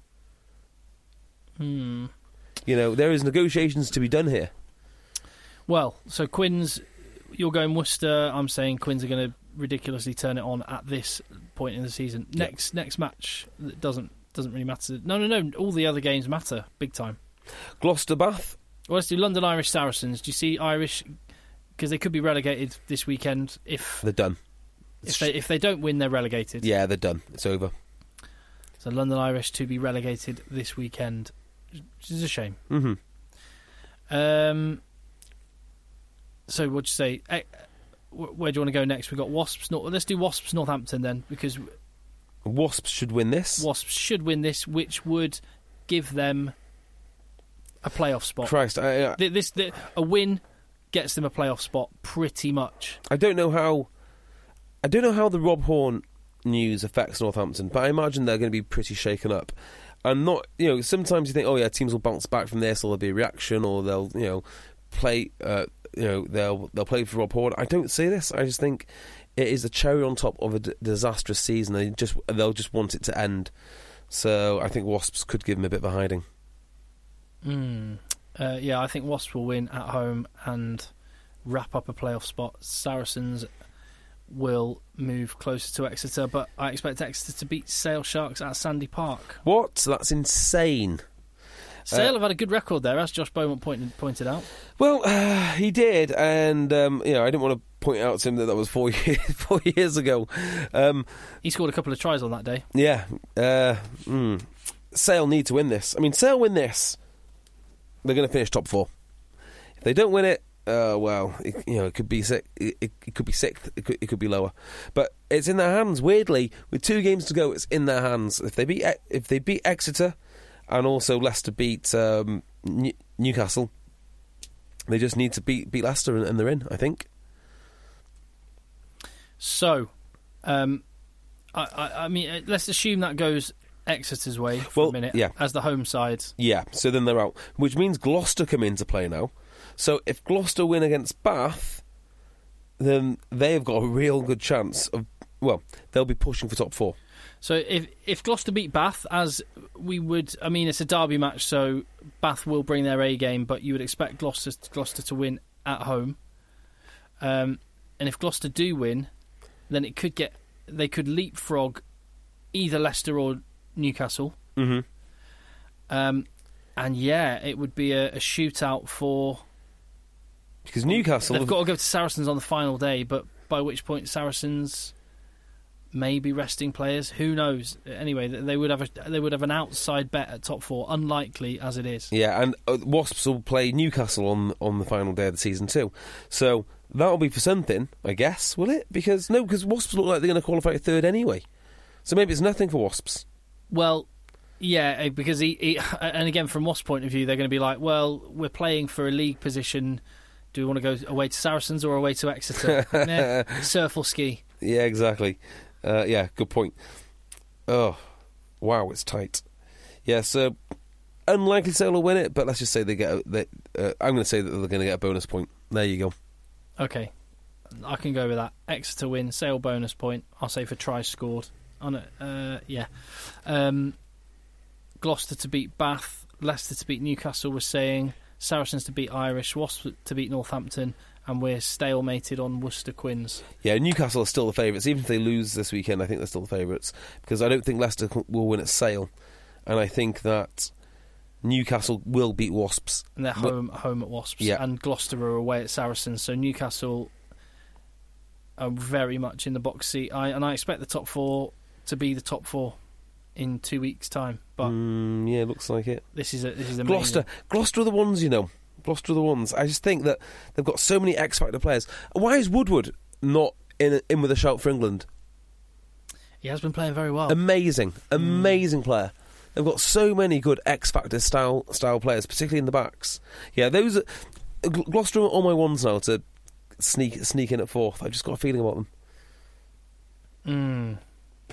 There is negotiations to be done here.
Well, so Quins, you're going Worcester. I'm saying Quins are going to ridiculously turn it on at this point in the season. Next match that doesn't really matter. No. All the other games matter big time.
Gloucester Bath.
Well, let's do London Irish Saracens. Do you see Irish? Because they could be relegated this weekend if
they're done.
If they don't win, they're relegated.
Yeah, they're done. It's over.
So London Irish to be relegated this weekend, which is a shame.
Mm-hmm.
So what'd you say? Where do you want to go next? We've got Wasps. Let's do Wasps Northampton then, because
Wasps should win this.
Which would give them a playoff spot.
Christ,
a win gets them a playoff spot pretty much.
I don't know how the Rob Horn news affects Northampton, but I imagine they're going to be pretty shaken up. And not, sometimes you think, oh yeah, teams will bounce back from this, or there'll be a reaction, or they'll, play, they'll play for Rob Horn. I don't see this. I just think it is a cherry on top of a disastrous season. They'll just want it to end. So I think Wasps could give them a bit of a hiding.
I think Wasps will win at home and wrap up a playoff spot. Saracens will move closer to Exeter, but I expect Exeter to beat Sale Sharks at Sandy Park.
What? That's insane.
Sale have had a good record there, as Josh Beaumont pointed out.
Well, he did, and I didn't want to point out to him that was 4 years ago.
He scored a couple of tries on that day.
Yeah. Sale need to win this. I mean, Sale win this, they're going to finish top 4. If they don't win it, it could be sick. It could be sixth. It could be lower, but it's in their hands. Weirdly, with 2 games to go, it's in their hands. If they beat Exeter, and also Leicester beat Newcastle, they just need to beat Leicester, and they're in, I think. So,
I mean, let's assume that goes Exeter's way for a minute, as the home side.
Yeah, so then they're out, which means Gloucester come into play now. So if Gloucester win against Bath, then they've got a real good chance of, they'll be pushing for top 4.
So if Gloucester beat Bath, as we would, I mean, it's a derby match, so Bath will bring their A game, but you would expect Gloucester to win at home. And if Gloucester do win, then they could leapfrog either Leicester or Newcastle.
Mm-hmm.
And it would be a shootout for...
Because Newcastle...
They've got to go to Saracens on the final day, but by which point Saracens may be resting players. Who knows? Anyway, they would have an outside bet at top 4, unlikely as it is.
Yeah, and Wasps will play Newcastle on the final day of the season too. So that'll be for something, I guess, will it? Because Wasps look like they're going to qualify 3rd anyway. So maybe it's nothing for Wasps.
Well... Yeah, because and again, from Wasps' point of view, they're going to be like, well, we're playing for a league position. Do we want to go away to Saracens or away to Exeter? Surf or ski? Yeah,
exactly. Good point. Oh, wow, it's tight. Yeah, so unlikely Sale will win it, but let's just say I'm going to say that they're going to get a bonus point. There you go.
Okay, I can go with that. Exeter win, Sale bonus point. I'll say for tries scored. Gloucester to beat Bath, Leicester to beat Newcastle, we're saying, Saracens to beat Irish, Wasps to beat Northampton, and we're stalemated on Worcester Quins.
Yeah, Newcastle are still the favourites. Even if they lose this weekend, I think they're still the favourites, because I don't think Leicester will win at Sale, and I think that Newcastle will beat Wasps.
And they're home at Wasps.
Yeah.
And Gloucester are away at Saracens. So Newcastle are very much in the box seat. And I expect the top four to be the top four in 2 weeks' time. But
yeah, looks like it.
This is amazing.
Gloucester are the ones, Gloucester are the ones. I just think that they've got so many X-Factor players. Why is Woodward not in with a shout for England?
He has been playing very well.
Amazing player. They've got so many good X-Factor style players, particularly in the backs. Yeah, those Gloucester are on my ones now to sneak in at fourth. I've just got a feeling about them.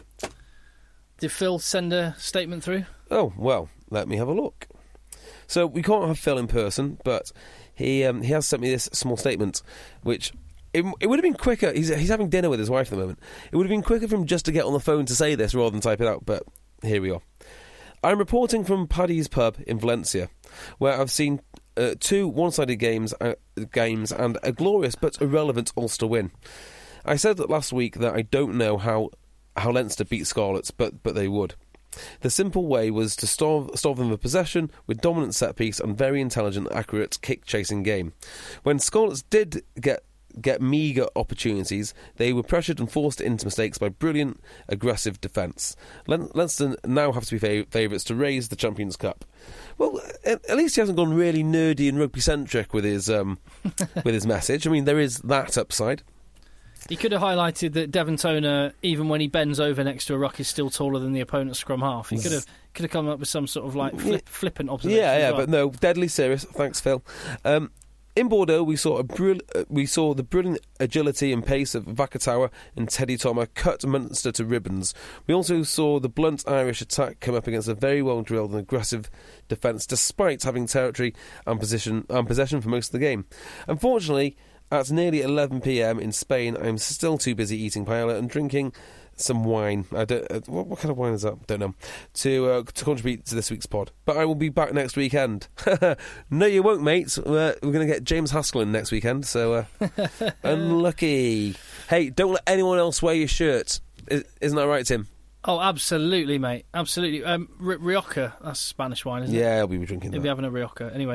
Did Phil send a statement through?
Oh, well, let me have a look. So we can't have Phil in person, but he has sent me this small statement, which it would have been quicker. He's having dinner with his wife at the moment. It would have been quicker for him just to get on the phone to say this rather than type it out, but here we are. I'm reporting from Paddy's Pub in Valencia, where I've seen 2 one-sided games and a glorious but irrelevant Ulster win. I said that last week that I don't know how Leinster beat Scarlets, but they would. The simple way was to starve them of possession with dominant set-piece and very intelligent, accurate kick-chasing game. When Scarlets did get meagre opportunities, they were pressured and forced into mistakes by brilliant, aggressive defence. Leinster now have to be favourites to raise the Champions Cup. Well, at least he hasn't gone really nerdy and rugby-centric with his message. I mean, there is that upside.
He could have highlighted that Devon Toner, even when he bends over next to a ruck, is still taller than the opponent's scrum half. He could have come up with some sort of flippant observation.
Yeah, but no, deadly serious. Thanks, Phil. In Bordeaux, we saw the brilliant agility and pace of Vakatawa and Teddy Thomas cut Munster to ribbons. We also saw the blunt Irish attack come up against a very well drilled and aggressive defence, despite having territory and possession for most of the game. Unfortunately, at nearly 11 p.m. in Spain, I'm still too busy eating paella and drinking some wine. I don't. What kind of wine is that? Don't know. To contribute to this week's pod. But I will be back next weekend. No, you won't, mate. We're going to get James Haskell in next weekend, so unlucky. Hey, don't let anyone else wear your shirt. Isn't that right, Tim?
Oh, absolutely, mate. Absolutely. Rioja, that's Spanish wine, isn't it?
Yeah, we'll be drinking that.
We'll be having a Rioja. Anyway.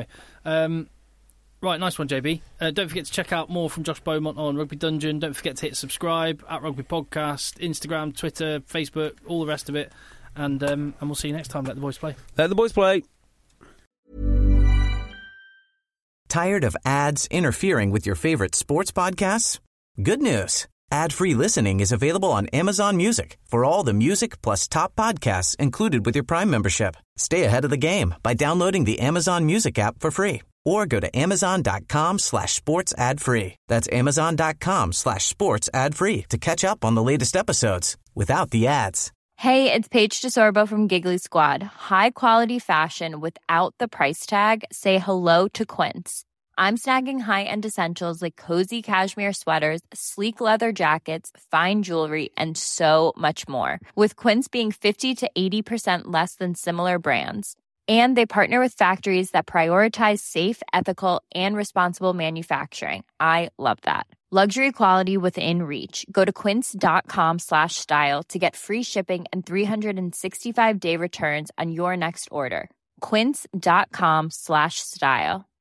Right, nice one, JB. Don't forget to check out more from Josh Beaumont on Rugby Dungeon. Don't forget to hit subscribe at Rugby Podcast, Instagram, Twitter, Facebook, all the rest of it. And we'll see you next time. Let the boys play.
Let the boys play.
Tired of ads interfering with your favorite sports podcasts? Good news. Ad-free listening is available on Amazon Music for all the music plus top podcasts included with your Prime membership. Stay ahead of the game by downloading the Amazon Music app for free. Or go to amazon.com/sports ad free. That's amazon.com/sports ad free to catch up on the latest episodes without the ads.
Hey, it's Paige DeSorbo from Giggly Squad. High quality fashion without the price tag. Say hello to Quince. I'm snagging high-end essentials like cozy cashmere sweaters, sleek leather jackets, fine jewelry, and so much more. With Quince being 50 to 80% less than similar brands. And they partner with factories that prioritize safe, ethical, and responsible manufacturing. I love that. Luxury quality within reach. Go to quince.com/style to get free shipping and 365-day returns on your next order. Quince.com/style.